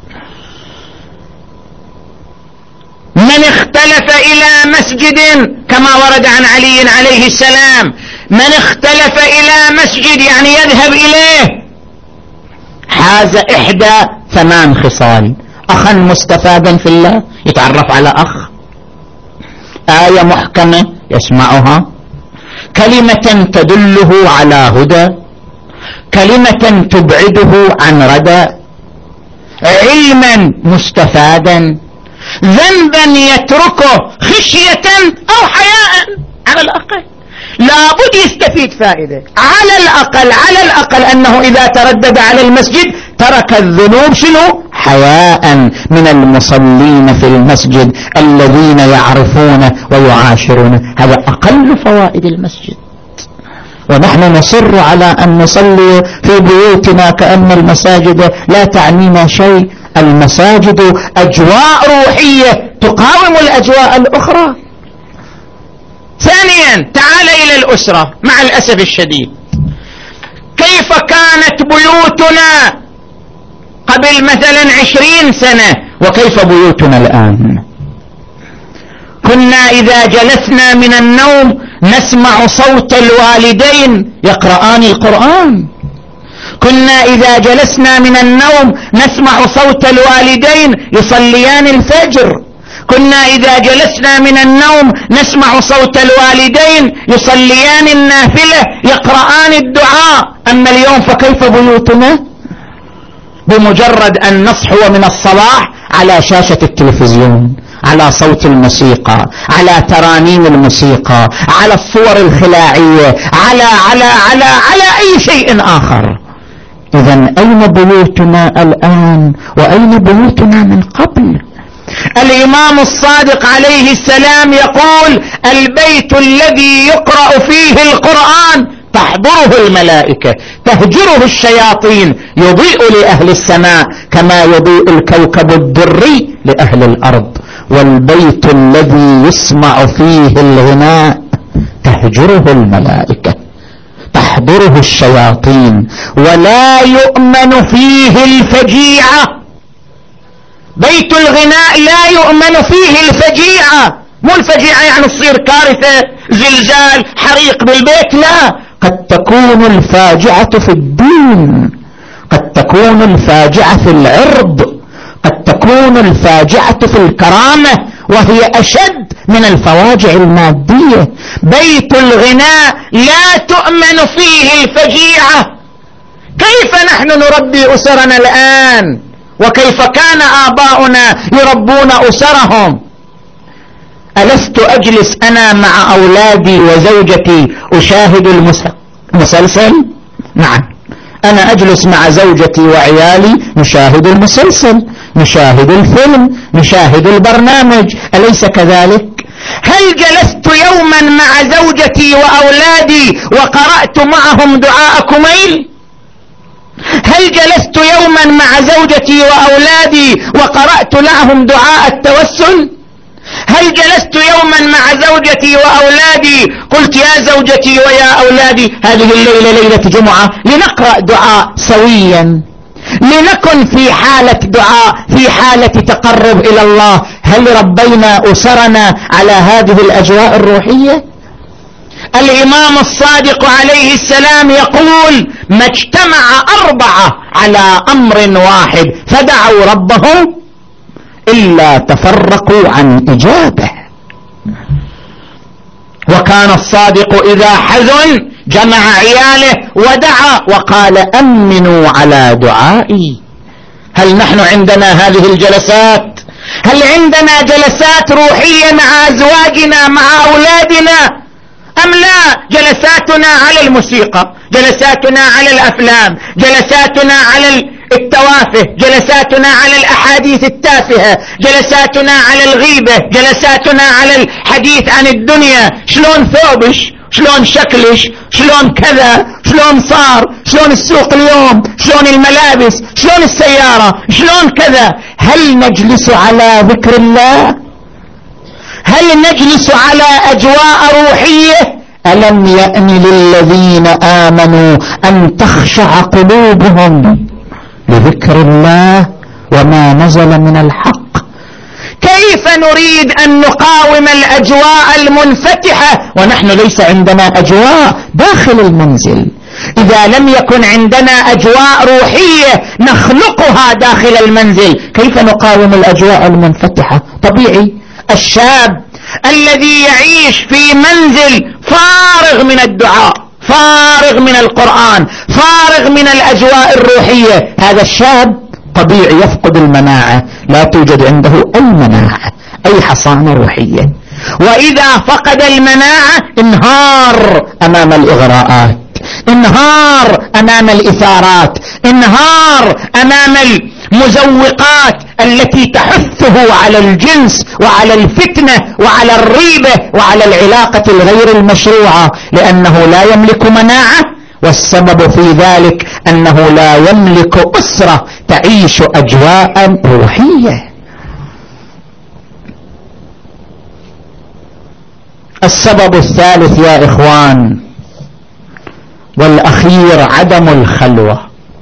من اختلف إلى مسجد كما ورد عن علي عليه السلام، من اختلف إلى مسجد يعني يذهب إليه، حاز إحدى ثمان خصال: أخا مستفادا في الله يتعرف على أخ، آية محكمة يسمعها، كلمة تدله على هدى، كلمة تبعده عن ردى، علما مستفادا، ذنبا يتركه خشية أو حياء، على الأقل لابد يستفيد فائدة، على الأقل على الأقل أنه إذا تردد على المسجد ترك الذنوب شنو؟ حياء من المصلين في المسجد الذين يعرفون ويعاشرون. هذا أقل فوائد المسجد. ونحن نصر على أن نصلي في بيوتنا كأن المساجد لا تعنينا شيء. المساجد أجواء روحية تقاوم الأجواء الأخرى. ثانيا، تعال إلى الأسرة. مع الأسف الشديد كيف كانت بيوتنا قبل مثلا عشرين سنة وكيف بيوتنا الآن؟ كنا إذا جلسنا من النوم نسمع صوت الوالدين يقرآن القرآن، كنا إذا جلسنا من النوم نسمع صوت الوالدين يصليان الفجر، كنا إذا جلسنا من النوم نسمع صوت الوالدين يصليان النافلة يقرآن الدعاء. أما اليوم فكيف بيوتنا؟ بمجرد أن نصحو من الصباح على شاشة التلفزيون، على صوت الموسيقى، على ترانيم الموسيقى، على الصور الخلاعية، على على على على أي شيء آخر. إذن أين بيوتنا الآن وأين بيوتنا من قبل؟ الإمام الصادق عليه السلام يقول: البيت الذي يقرأ فيه القرآن تحضره الملائكة، تهجره الشياطين، يضيء لأهل السماء كما يضيء الكوكب الدري لأهل الأرض. والبيت الذي يسمع فيه الغناء تهجره الملائكة، تحضره الشياطين، ولا يؤمن فيه الفجيعة. بيت الغناء لا يؤمن فيه الفجيعة. مو الفجيعة يعني تصير كارثة، زلزال، حريق بالبيت، لا، قد تكون الفاجعة في الدين، قد تكون الفاجعة في العرض، قد تكون الفاجعة في الكرامة، وهي أشد من الفواجع المادية. بيت الغناء لا تؤمن فيه الفجيعة. كيف نحن نربي أسرنا الآن وكيف كان آباؤنا يربون أسرهم؟ ألست أجلس أنا مع أولادي وزوجتي أشاهد المسلسل؟ نعم، أنا أجلس مع زوجتي وعيالي نشاهد المسلسل، نشاهد الفيلم، نشاهد البرنامج، أليس كذلك؟ هل جلست يوما مع زوجتي وأولادي وقرأت معهم دعاء كميل؟ هل جلست يوما مع زوجتي وأولادي وقرأت لهم دعاء التوسل؟ هل جلست يوما مع زوجتي وأولادي قلت: يا زوجتي ويا أولادي هذه الليلة ليلة جمعة لنقرأ دعاء سويا، لنكن في حالة دعاء، في حالة تقرب إلى الله؟ هل ربينا أسرنا على هذه الأجواء الروحية؟ الإمام الصادق عليه السلام يقول: ما اجتمع أربعة على أمر واحد فدعوا ربهم إلا تفرقوا عن إجابة. وكان الصادق إذا حزن جمع عياله ودعا وقال: أمنوا على دعائي. هل نحن عندنا هذه الجلسات؟ هل عندنا جلسات روحية مع أزواجنا مع أولادنا أم لا؟ جلساتنا على الموسيقى، جلساتنا على الأفلام، جلساتنا على التوافه، جلساتنا على الأحاديث التافهة، جلساتنا على الغيبة، جلساتنا على الحديث عن الدنيا، شلون ثوبش، شلون شكلش، شلون كذا، شلون صار، شلون السوق اليوم، شلون الملابس، شلون السيارة، شلون كذا. هل نجلس على ذكر الله؟ هل نجلس على أجواء روحية؟ ألم يأن للذين آمنوا أن تخشع قلوبهم لذكر الله وما نزل من الحق؟ كيف نريد أن نقاوم الأجواء المنفتحة ونحن ليس عندنا أجواء داخل المنزل؟ إذا لم يكن عندنا أجواء روحية نخلقها داخل المنزل، كيف نقاوم الأجواء المنفتحة؟ طبيعي الشاب الذي يعيش في منزل فارغ من الدعاء، فارغ من القرآن، فارغ من الأجواء الروحية، هذا الشاب طبيعي يفقد المناعة، لا توجد عنده أي مناعة، أي حصانة روحية. وإذا فقد المناعة انهار أمام الإغراءات، انهار أمام الإثارات، انهار أمام المزوقات التي تحثه على الجنس وعلى الفتنة وعلى الريبة وعلى العلاقة الغير المشروعة، لأنه لا يملك مناعة، والسبب في ذلك أنه لا يملك أسرة تعيش أجواء روحية. السبب الثالث يا إخوان والأخير عدم الخلوة.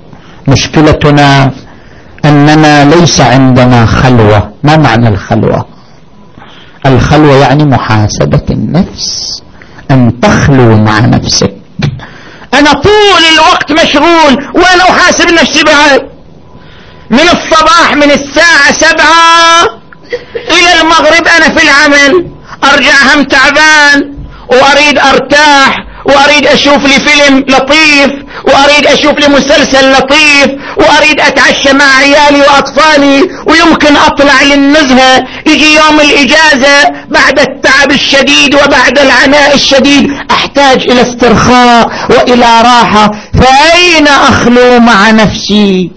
مشكلتنا أننا ليس عندنا خلوة. ما معنى الخلوة؟ الخلوة يعني محاسبة النفس، أن تخلو مع نفسك. أنا طول الوقت مشغول وأنا أحاسب نفسي بعد من الصباح، من الساعة سبعة إلى المغرب أنا في العمل، أرجع هم تعبان وأريد أرتاح وأريد أشوف لي فيلم لطيف وأريد أشوف لي مسلسل لطيف وأريد أتعشى مع عيالي وأطفالي، ويمكن أطلع للنزهة. يجي يوم الإجازة بعد التعب الشديد وبعد العناء الشديد أحتاج إلى استرخاء وإلى راحة، فأين أخلو مع نفسي؟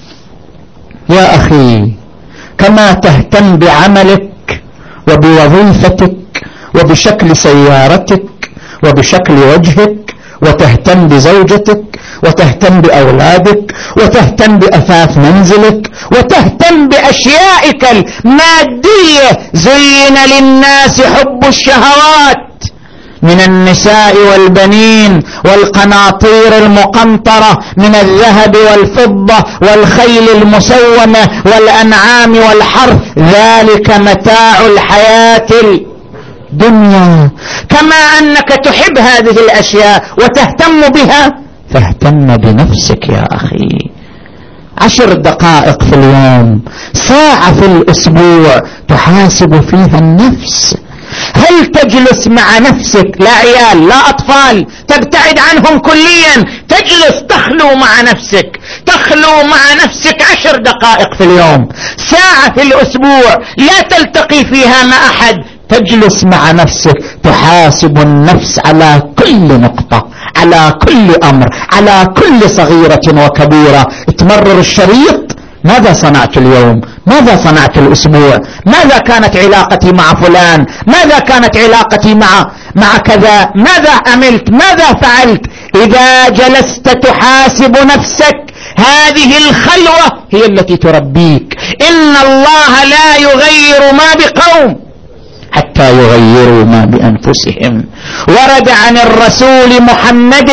يا أخي، كما تهتم بعملك وبوظيفتك وبشكل سيارتك وبشكل وجهك، وتهتم بزوجتك وتهتم بأولادك وتهتم بأثاث منزلك وتهتم بأشيائك المادية، زين للناس حب الشهوات من النساء والبنين والقناطير المقنطرة من الذهب والفضة والخيل المسومة والأنعام والحرث، ذلك متاع الحياة الدنيا. كما أنك تحب هذه الأشياء وتهتم بها، فاهتم بنفسك يا أخي. عشر دقائق في اليوم، ساعة في الأسبوع تحاسب فيها النفس. هل تجلس مع نفسك، لا عيال لا أطفال، تبتعد عنهم كليا، تجلس تخلو مع نفسك، تخلو مع نفسك عشر دقائق في اليوم، ساعة في الأسبوع، لا تلتقي فيها مع أحد، تجلس مع نفسك، تحاسب النفس على كل نقطة، على كل أمر، على كل صغيرة وكبيرة. تمرر الشريط، ماذا صنعت اليوم؟ ماذا صنعت الأسبوع؟ ماذا كانت علاقتي مع فلان؟ ماذا كانت علاقتي مع مع كذا؟ ماذا عملت؟ ماذا فعلت؟ إذا جلست تحاسب نفسك، هذه الخلوة هي التي تربيك. إن الله لا يغير ما بقوم حتى يغيروا ما بأنفسهم. ورد عن الرسول محمد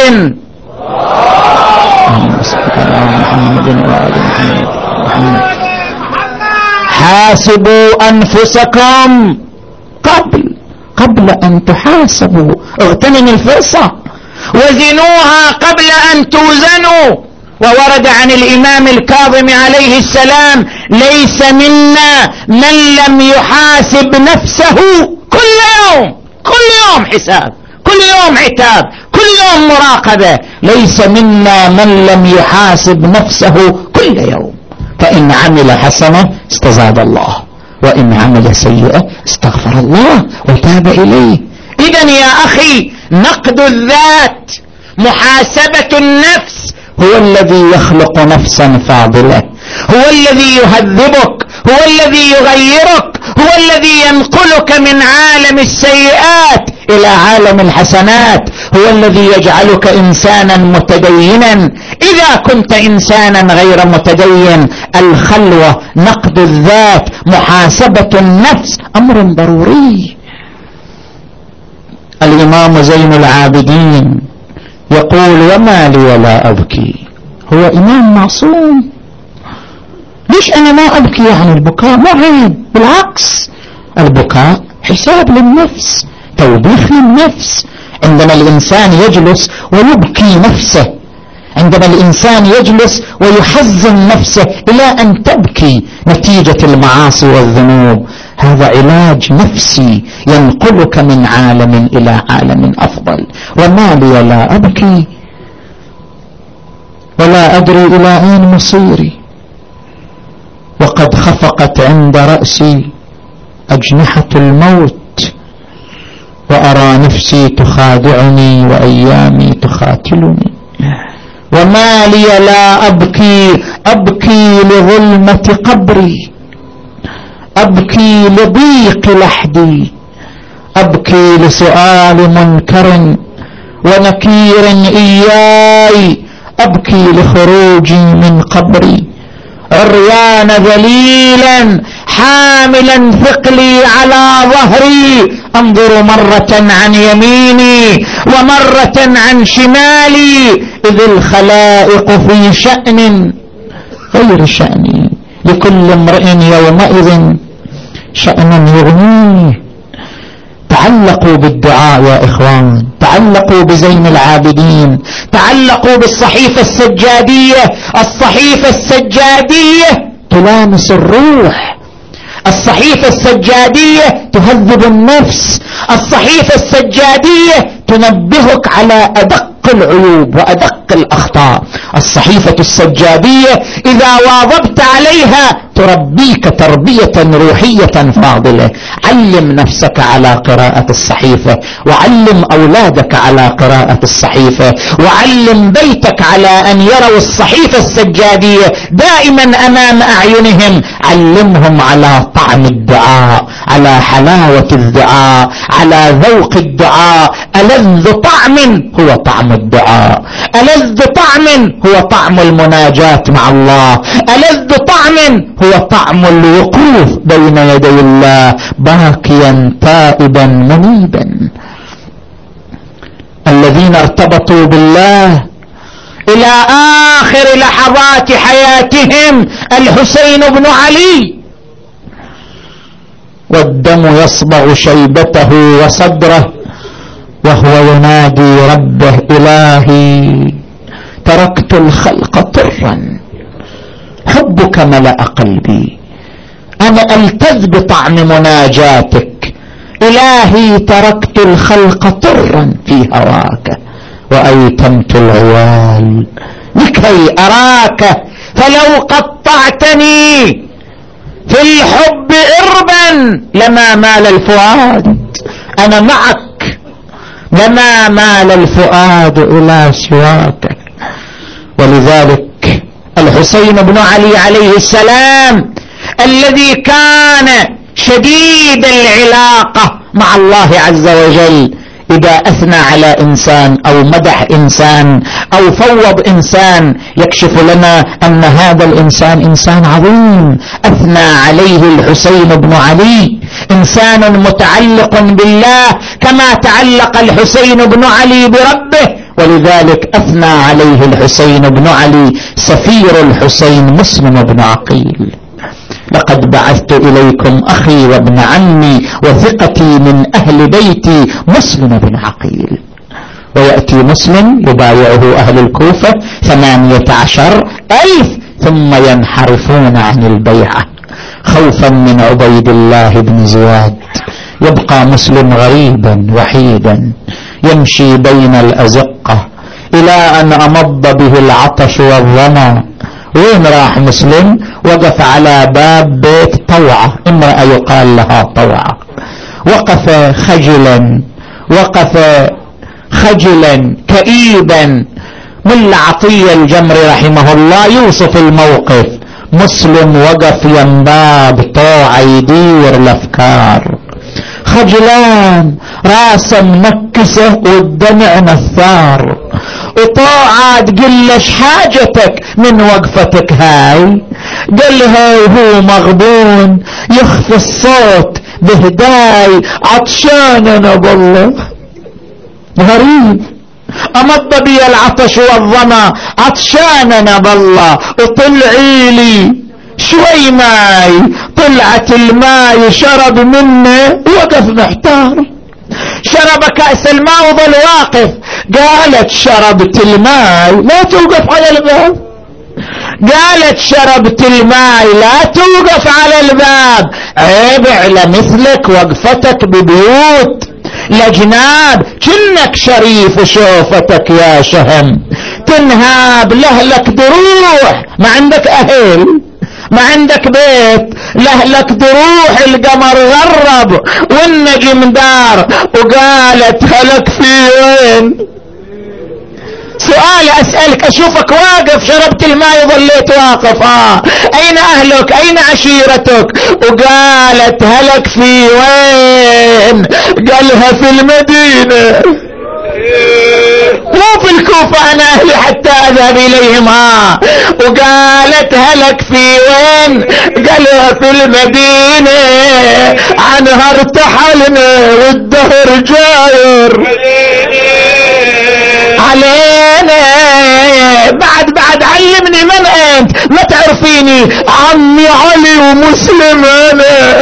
محمد وآل محمد حاسبوا أنفسكم قبل قبل أن تحاسبوا. اغتنم الفرصة. وزنوها قبل أن توزنوا. وورد عن الإمام الكاظم عليه السلام: ليس منا من لم يحاسب نفسه كل يوم. كل يوم حساب، كل يوم عتاب، كل يوم مراقبة. ليس منا من لم يحاسب نفسه كل يوم. فإن عمل حسنة استزاد الله، وإن عمل سيئة استغفر الله وتاب إليه. إذن يا أخي، نقد الذات، محاسبة النفس، هو الذي يخلق نفسا فاضلة، هو الذي يهذبك، هو الذي يغيرك، هو الذي ينقلك من عالم السيئات إلى عالم الحسنات، هو الذي يجعلك إنسانا متدينا. إذا كنت إنسانا غير متدين، الخلوة، نقد الذات، محاسبة النفس أمر ضروري. الإمام زين العابدين يقول: وما لي ولا أبكي. هو إمام معصوم، ليش أنا ما أبكي؟ يعني البكاء ما عيب، بالعكس، البكاء حساب للنفس، توبيخ للنفس. عندما الإنسان يجلس ويبكي نفسه، عندما الإنسان يجلس ويحزن نفسه إلى أن تبكي نتيجة المعاصي والذنوب، هذا علاج نفسي ينقلك من عالم إلى عالم أفضل. وما لي ولا أبكي ولا أدري إلى أين مصيري، وقد خفقت عند رأسي أجنحة الموت، وأرى نفسي تخادعني وأيامي تخاتلني. وما لي لا أبكي، أبكي لظلمة قبري، أبكي لضيق لحدي، أبكي لسؤال منكر ونكير إياي، أبكي لخروجي من قبري عريان ذليلا حاملا ثقلي على ظهري، انظر مرة عن يميني ومرة عن شمالي، إذ الخلائق في شأن غير شأني، لكل امرئ يومئذ شأن يغنيه. تعلقوا بالدعاء يا إخوان، تعلقوا بزين العابدين، تعلقوا بالصحيفة السجادية. الصحيفة السجادية تلامس الروح، الصحيفة السجادية تهذب النفس، الصحيفة السجادية تنبهك على أدق العيوب وأدق الأخطاء. الصحيفة السجادية إذا واظبت عليها تربيك تربية روحية فاضلة. علم نفسك على قراءة الصحيفة، وعلم أولادك على قراءة الصحيفة، وعلم بيتك على أن يروا الصحيفة السجادية دائما أمام أعينهم. علمهم على طعم الدعاء، على حلاوة الدعاء، على ذوق الدعاء. ألذ طعم هو طعم الدعاء، ألذ طعم هو طعم المناجاة مع الله، ألذ طعم هو طعم الوقوف بين يدي الله باكيا تائبا منيبا. الذين ارتبطوا بالله إلى آخر لحظات حياتهم الحسين بن علي، والدم يصبغ شيبته وصدره وهو ينادي ربه: إلهي تركت الخلق طرا، حبك ملأ قلبي، أنا ألتذ بطعم مناجاتك. إلهي تركت الخلق طرا في هواك وأيتمت العيال لكي أراك، فلو قطعتني في الحب إربا لما مال الفؤاد، أنا معك لما مال الفؤاد إلى سواك. ولذلك الحسين بن علي عليه السلام الذي كان شديد العلاقة مع الله عز وجل، إذا أثنى على إنسان أو مدح إنسان أو فوض إنسان يكشف لنا أن هذا الإنسان إنسان عظيم. أثنى عليه الحسين بن علي، إنسان متعلق بالله كما تعلق الحسين بن علي بربه، ولذلك أثنى عليه الحسين بن علي سفير الحسين مسلم بن عقيل. لقد بعثت إليكم أخي وابن عمي وثقتي من أهل بيتي مسلم بن عقيل. ويأتي مسلم يبايعه أهل الكوفة ثمانية عشر ألف ثم ينحرفون عن البيعة خوفا من عبيد الله بن زياد. يبقى مسلم غريبا وحيدا يمشي بين الأزقة إلى أن أمض به العطش والظما. وين راح مسلم؟ وقف على باب بيت طوعة، امرأة يقال لها طوعة. وقف خجلا وقف خجلا كئيبا. ملا عطية الجمري رحمه الله يوصف الموقف. مسلم وقف ينباب طوعة يدير الأفكار خجلان، راسه منكسه والدمع نثار. وطاعة تقول لش حاجتك من وقفتك هاي؟ قالها وهو مغبون يخفي الصوت بهداي عطشان انا بالله. غريب، امض بي العطش والظما عطشان انا بالله. وطلعي لي شوي ماي، طلعت الماي شرب منه وقف محتار. شرب كأس الماء وظل واقف. قالت شربت الماء لا توقف على الباب. قالت شربت الماء لا توقف على الباب. عيب على مثلك وقفتك ببيوت لجناب، كنك شريف وشوفتك يا شهم تنهاب لهلك دروح. ما عندك أهل، ما عندك بيت، لهلك دروح. القمر غرب والنجم دار. وقالت هلك في وين؟ سؤال أسألك، أشوفك واقف شربت الماء وظليت واقف. آه. أين أهلك؟ أين عشيرتك؟ وقالت هلك في وين؟ قالها في المدينة، مو في الكوفة، أنا أهلي حتى أذهب إليهم. ها. وقالت هلك في وين؟ قالها في المدينة، عنها ارتحلنا والدهر جاير علينا. بعد بعد علمني من أنت؟ ما تعرفيني؟ عمي علي ومسلم أنا.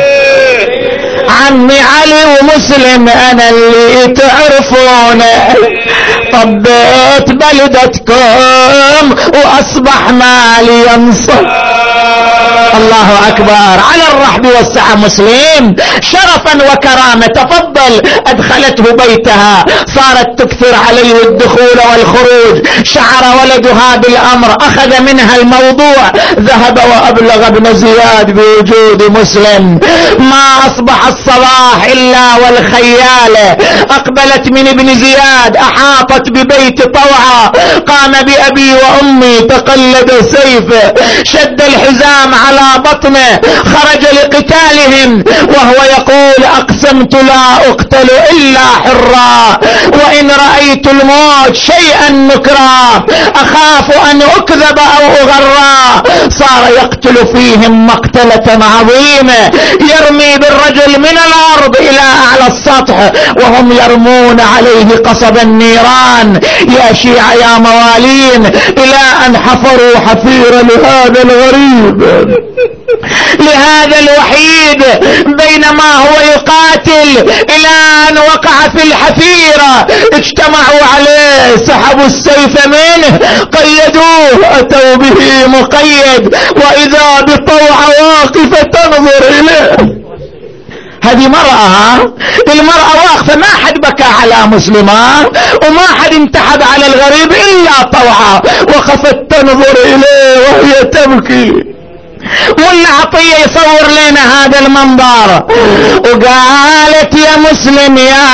عمي علي ومسلم أنا اللي تعرفونه. طبيت بلدتكم وأصبح مالي ينصب. الله أكبر. على الرحب والسعة مسلم شرفا وكرامة. تفضل. أدخلته بيتها، صارت تكثر عليه الدخول والخروج. شعر ولدها بالأمر، أخذ منها الموضوع، ذهب وأبلغ ابن زياد بوجود مسلم. ما أصبح الصباح إلا والخيالة أقبلت من ابن زياد، أحاطت ببيت طوعة. قام بأبي وأمي، تقلد سيفه، شد الحزام على بطنه، خرج لقتالهم وهو يقول أقسمت لا أقتل إلا حرا، وإن رأيت الموت شيئا نكرا، أخاف أن أكذب أو أغرى. صار يقتل فيهم مقتلة عظيمة، يرمي بالرجل من الأرض إلى أعلى السطح وهم يرمون عليه قصب النيران. يا شيعة يا موالين، إلى أن حفروا حفير لهذا الغريب، لهذا الوحيد، بينما هو يقاتل إلى أن وقع في الحفيرة. اجتمعوا عليه، سحبوا السيف منه، قيدوه، أتوا به مقيد، وإذا بطوعة واقفة تنظر إليه. هذه مرأة، المرأة واقفة، ما حد بكى على مسلمة وما حد انتحب على الغريب إلا طوعة، وقفت تنظر إليه وهي تبكي. ولا عطية يصور لنا هذا المنظر، وقالت يا مسلم يا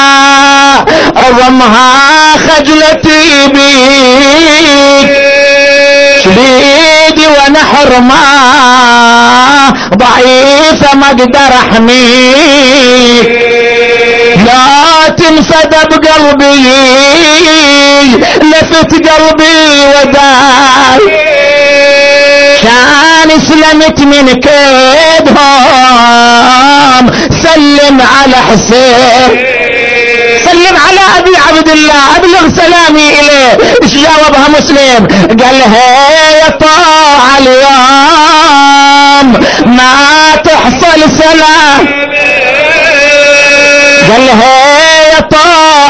عظمها خجلتي بيك، شديدي ونحر ما ضعيفة ما اقدر احميك، لا تنفد بقلبي لفت قلبي وداي، كان اسلمت من كيدهم سلم على حسين، سلم على ابي عبد الله، ابلغ سلامي اليه. ايش جاوبها مسلم؟ قال لها يا طاعة اليوم ما تحصل سلام. قال لها يا طاع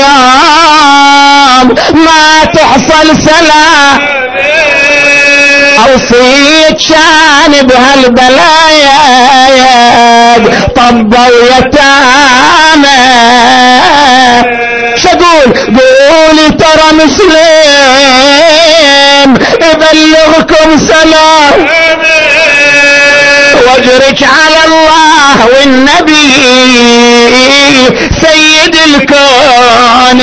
اليوم ما تحصل سلام، اوصيك شان بهالبلايا طبوا يتامى. شقول قولي ترى مسلم يبلغكم سلام، واجرك على الله والنبي سيد الكون.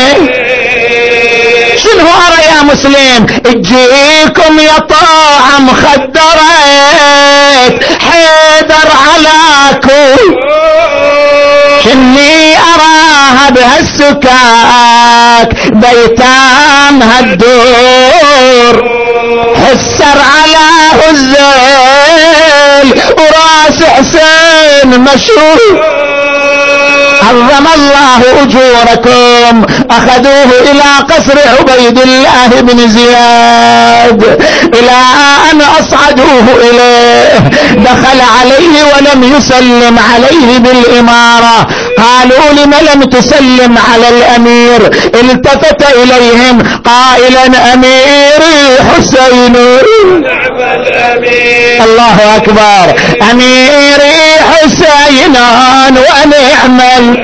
شنو ارى يا مسلم؟ اجيكم يا طاعة مخدرات حيدر علاكم، شني اراها بهالسكاك بيتام هالدور، حسر على الزيل وراس حسين مشهور. عظم الله اجوركم، اخذوه الى قصر عبيد الله بن زياد الى ان اصعدوه اليه. دخل عليه ولم يسلم عليه بالامارة، قالوا لم لم تسلم على الامير؟ التفت اليهم قائلا اميري حسين. الله اكبر. اميري حسين ونعم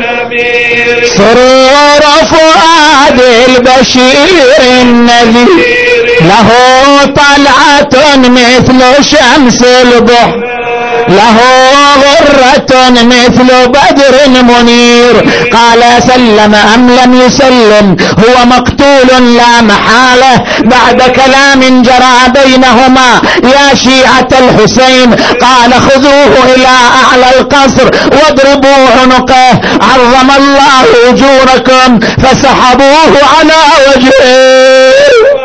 سرور فؤاد البشير النذير، له طلعة مثل شمس الضحى، له غرة مثل بدر منير. قال سلم ام لم يسلم؟ هو مقتول لا محالة. بعد كلام جرى بينهما يا شيعة الحسين قال خذوه الى اعلى القصر واضربوا عنقه، عظم الله اجوركم. فسحبوه على وجهه.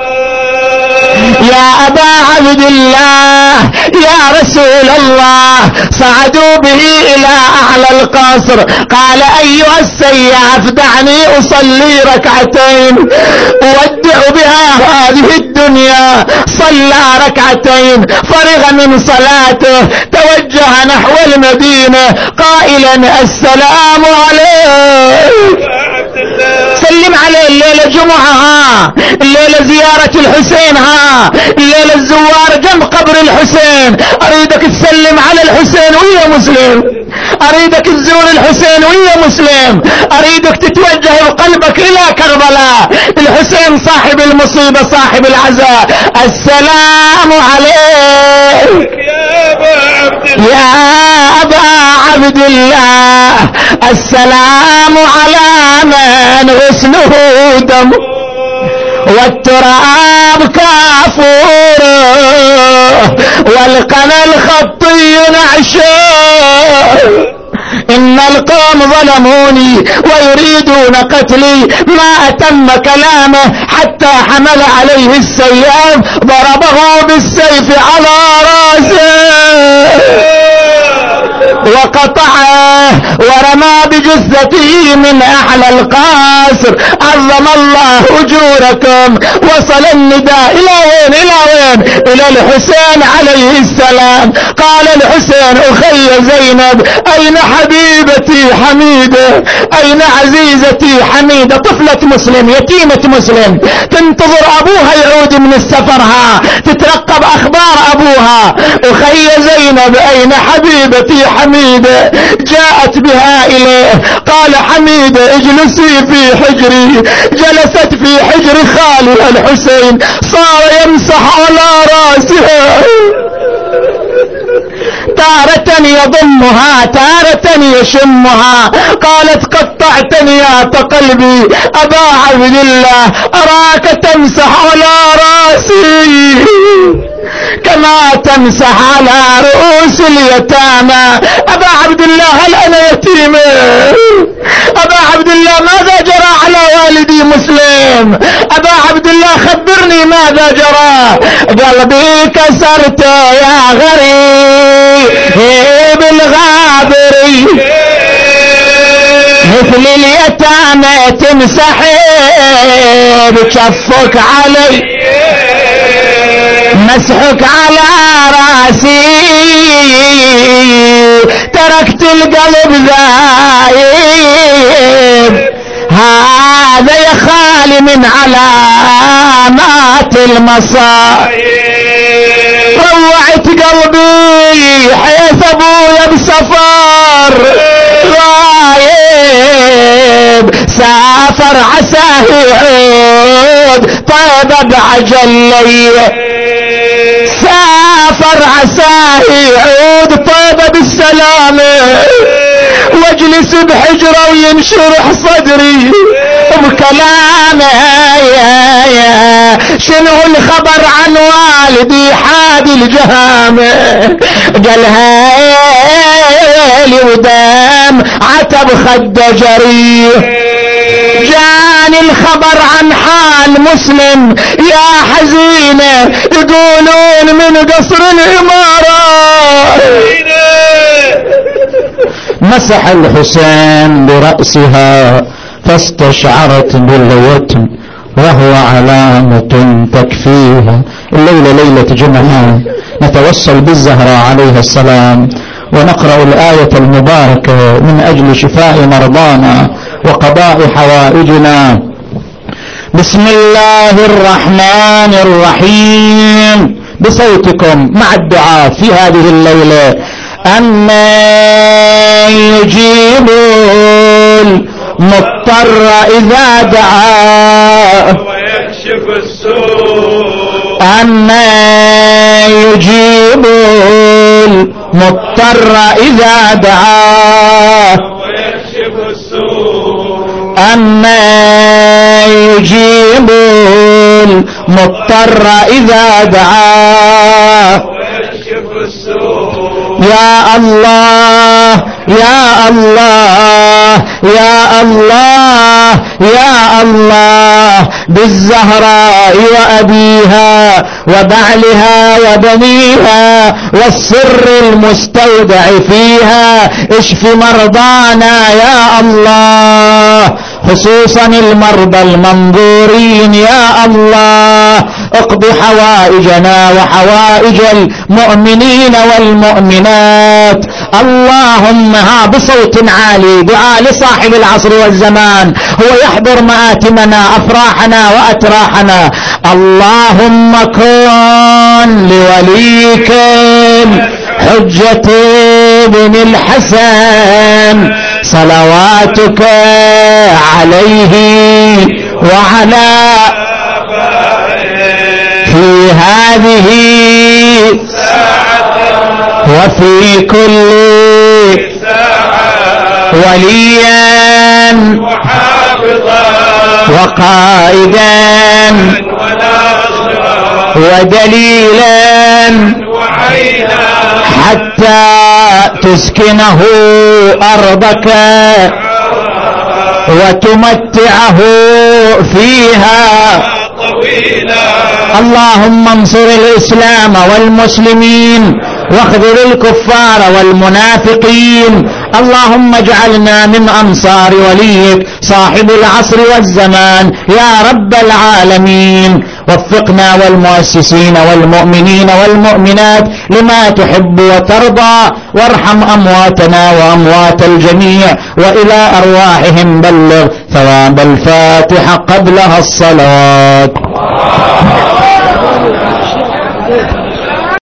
يا ابا عبد الله يا رسول الله، صعدوا به الى اعلى القصر. قال ايها السياف دعني اصلي ركعتين اودع بها هذه الدنيا. صلى ركعتين فرغ من صلاته توجه نحو المدينة قائلا السلام عليك. سلم عليه. الليلة جمعة ها، الليلة زيارة الحسين ها، الليلة الزوار جنب قبر الحسين. اريدك تسلم على الحسين ويا مسلم، اريدك تزور الحسين ويا مسلم، اريدك تتوجه بقلبك الى كربلاء. الحسين صاحب المصيبة صاحب العزاء. السلام عليك يا ابا عبد الله، السلام على من غسله دم والتراب كافوره والقنا الخطي نعشه. إن القوم ظلموني ويريدون قتلي. ما أتم كلامه حتى حمل عليه السياف ضربه بالسيف على رأسه وقطعه ورمى بجثته من أعلى القصر. عظم الله أجوركم. وصل النداء إلى وين؟ إلى وين؟ إلى الحسين عليه السلام. قال الحسين أخي زينب أين حبيبتي حميدة؟ أين عزيزتي حميدة؟ طفلة مسلم يتيمة مسلم تنتظر أبوها يعود من السفرها، تترقب أخبار أبوها. أخي زينب أين حبيبتي حميدة؟ جاءت بها إليه. قال حميدة اجلسي في حجري. جلست في حجر خالها الحسين، صار يمسح على رأسها، تارة يضمها تارة يشمها. قالت قطعتني يا قلبي أبا عبد الله، أراك تمسح على رأسي كما تمسح على رؤوس اليتامى. أبا عبد الله هل أنا يتيمة؟ أبا عبد الله ماذا جرى على والدي مسلم؟ أبا عبد الله خبرني ماذا جرى. قلبي كسرت يا غريب الغابري، مثل اليتامى تمسحي بكفك علي، مسحك على راسي تركت القلب ذايب هذا يا خالي من علامات المصائب روعت قلبي حيث ابويا بسفر غايب سافر عساه يعود طيب بعجل لي سافر عساه يعود طيب بالسلامة واجلس بحجرة وينشرح صدري بكلامه يا يا شنو الخبر عن والدي حادي الجهامة قالها لي ودام عتب خد جريح جاني الخبر عن حال مسلم يا حزينة يقولون من قصر الإمارة مسح الحسين برأسها فاستشعرت بالوتم وهو علامة تكفيها. الليلة ليلة جمعة نتوصل بالزهراء عليها السلام ونقرأ الآية المباركة من أجل شفاء مرضانا وقضاء حوائجنا. بسم الله الرحمن الرحيم بصوتكم مع الدعاء في هذه الليلة. أما يجيب المضطر إذا دعاه ويكشف السوء أما يجيب المضطر إذا دعاه ويكشف السوء أما يجيب المضطر إذا دعاه ويكشف السوء يا الله يا الله يا الله يا الله بالزهراء وأبيها وبعلها وبنيها والسر المستودع فيها اشف مرضانا يا الله خصوصا المرضى المنظورين يا الله اقض حوائجنا وحوائج المؤمنين والمؤمنات. اللهم ها بصوت عالي دعاء لصاحب العصر والزمان هو يحضر مآتمنا أفراحنا وأتراحنا. اللهم كن لوليك حجة بن الحسن صلواتك عليه وعلى في هذه وفي كل وليا وقائدا ودليلا حتى تسكنه أرضك وتمتعه فيها طويلا. اللهم انصر الإسلام والمسلمين واخذل الكفار والمنافقين. اللهم اجعلنا من أنصار وليك صاحب العصر والزمان يا رب العالمين. وفقنا والمؤسسين والمؤمنين والمؤمنات لما تحب وترضى وارحم أمواتنا وأموات الجميع وإلى أرواحهم بلغ ثواب الفاتحة قبلها الصلاة.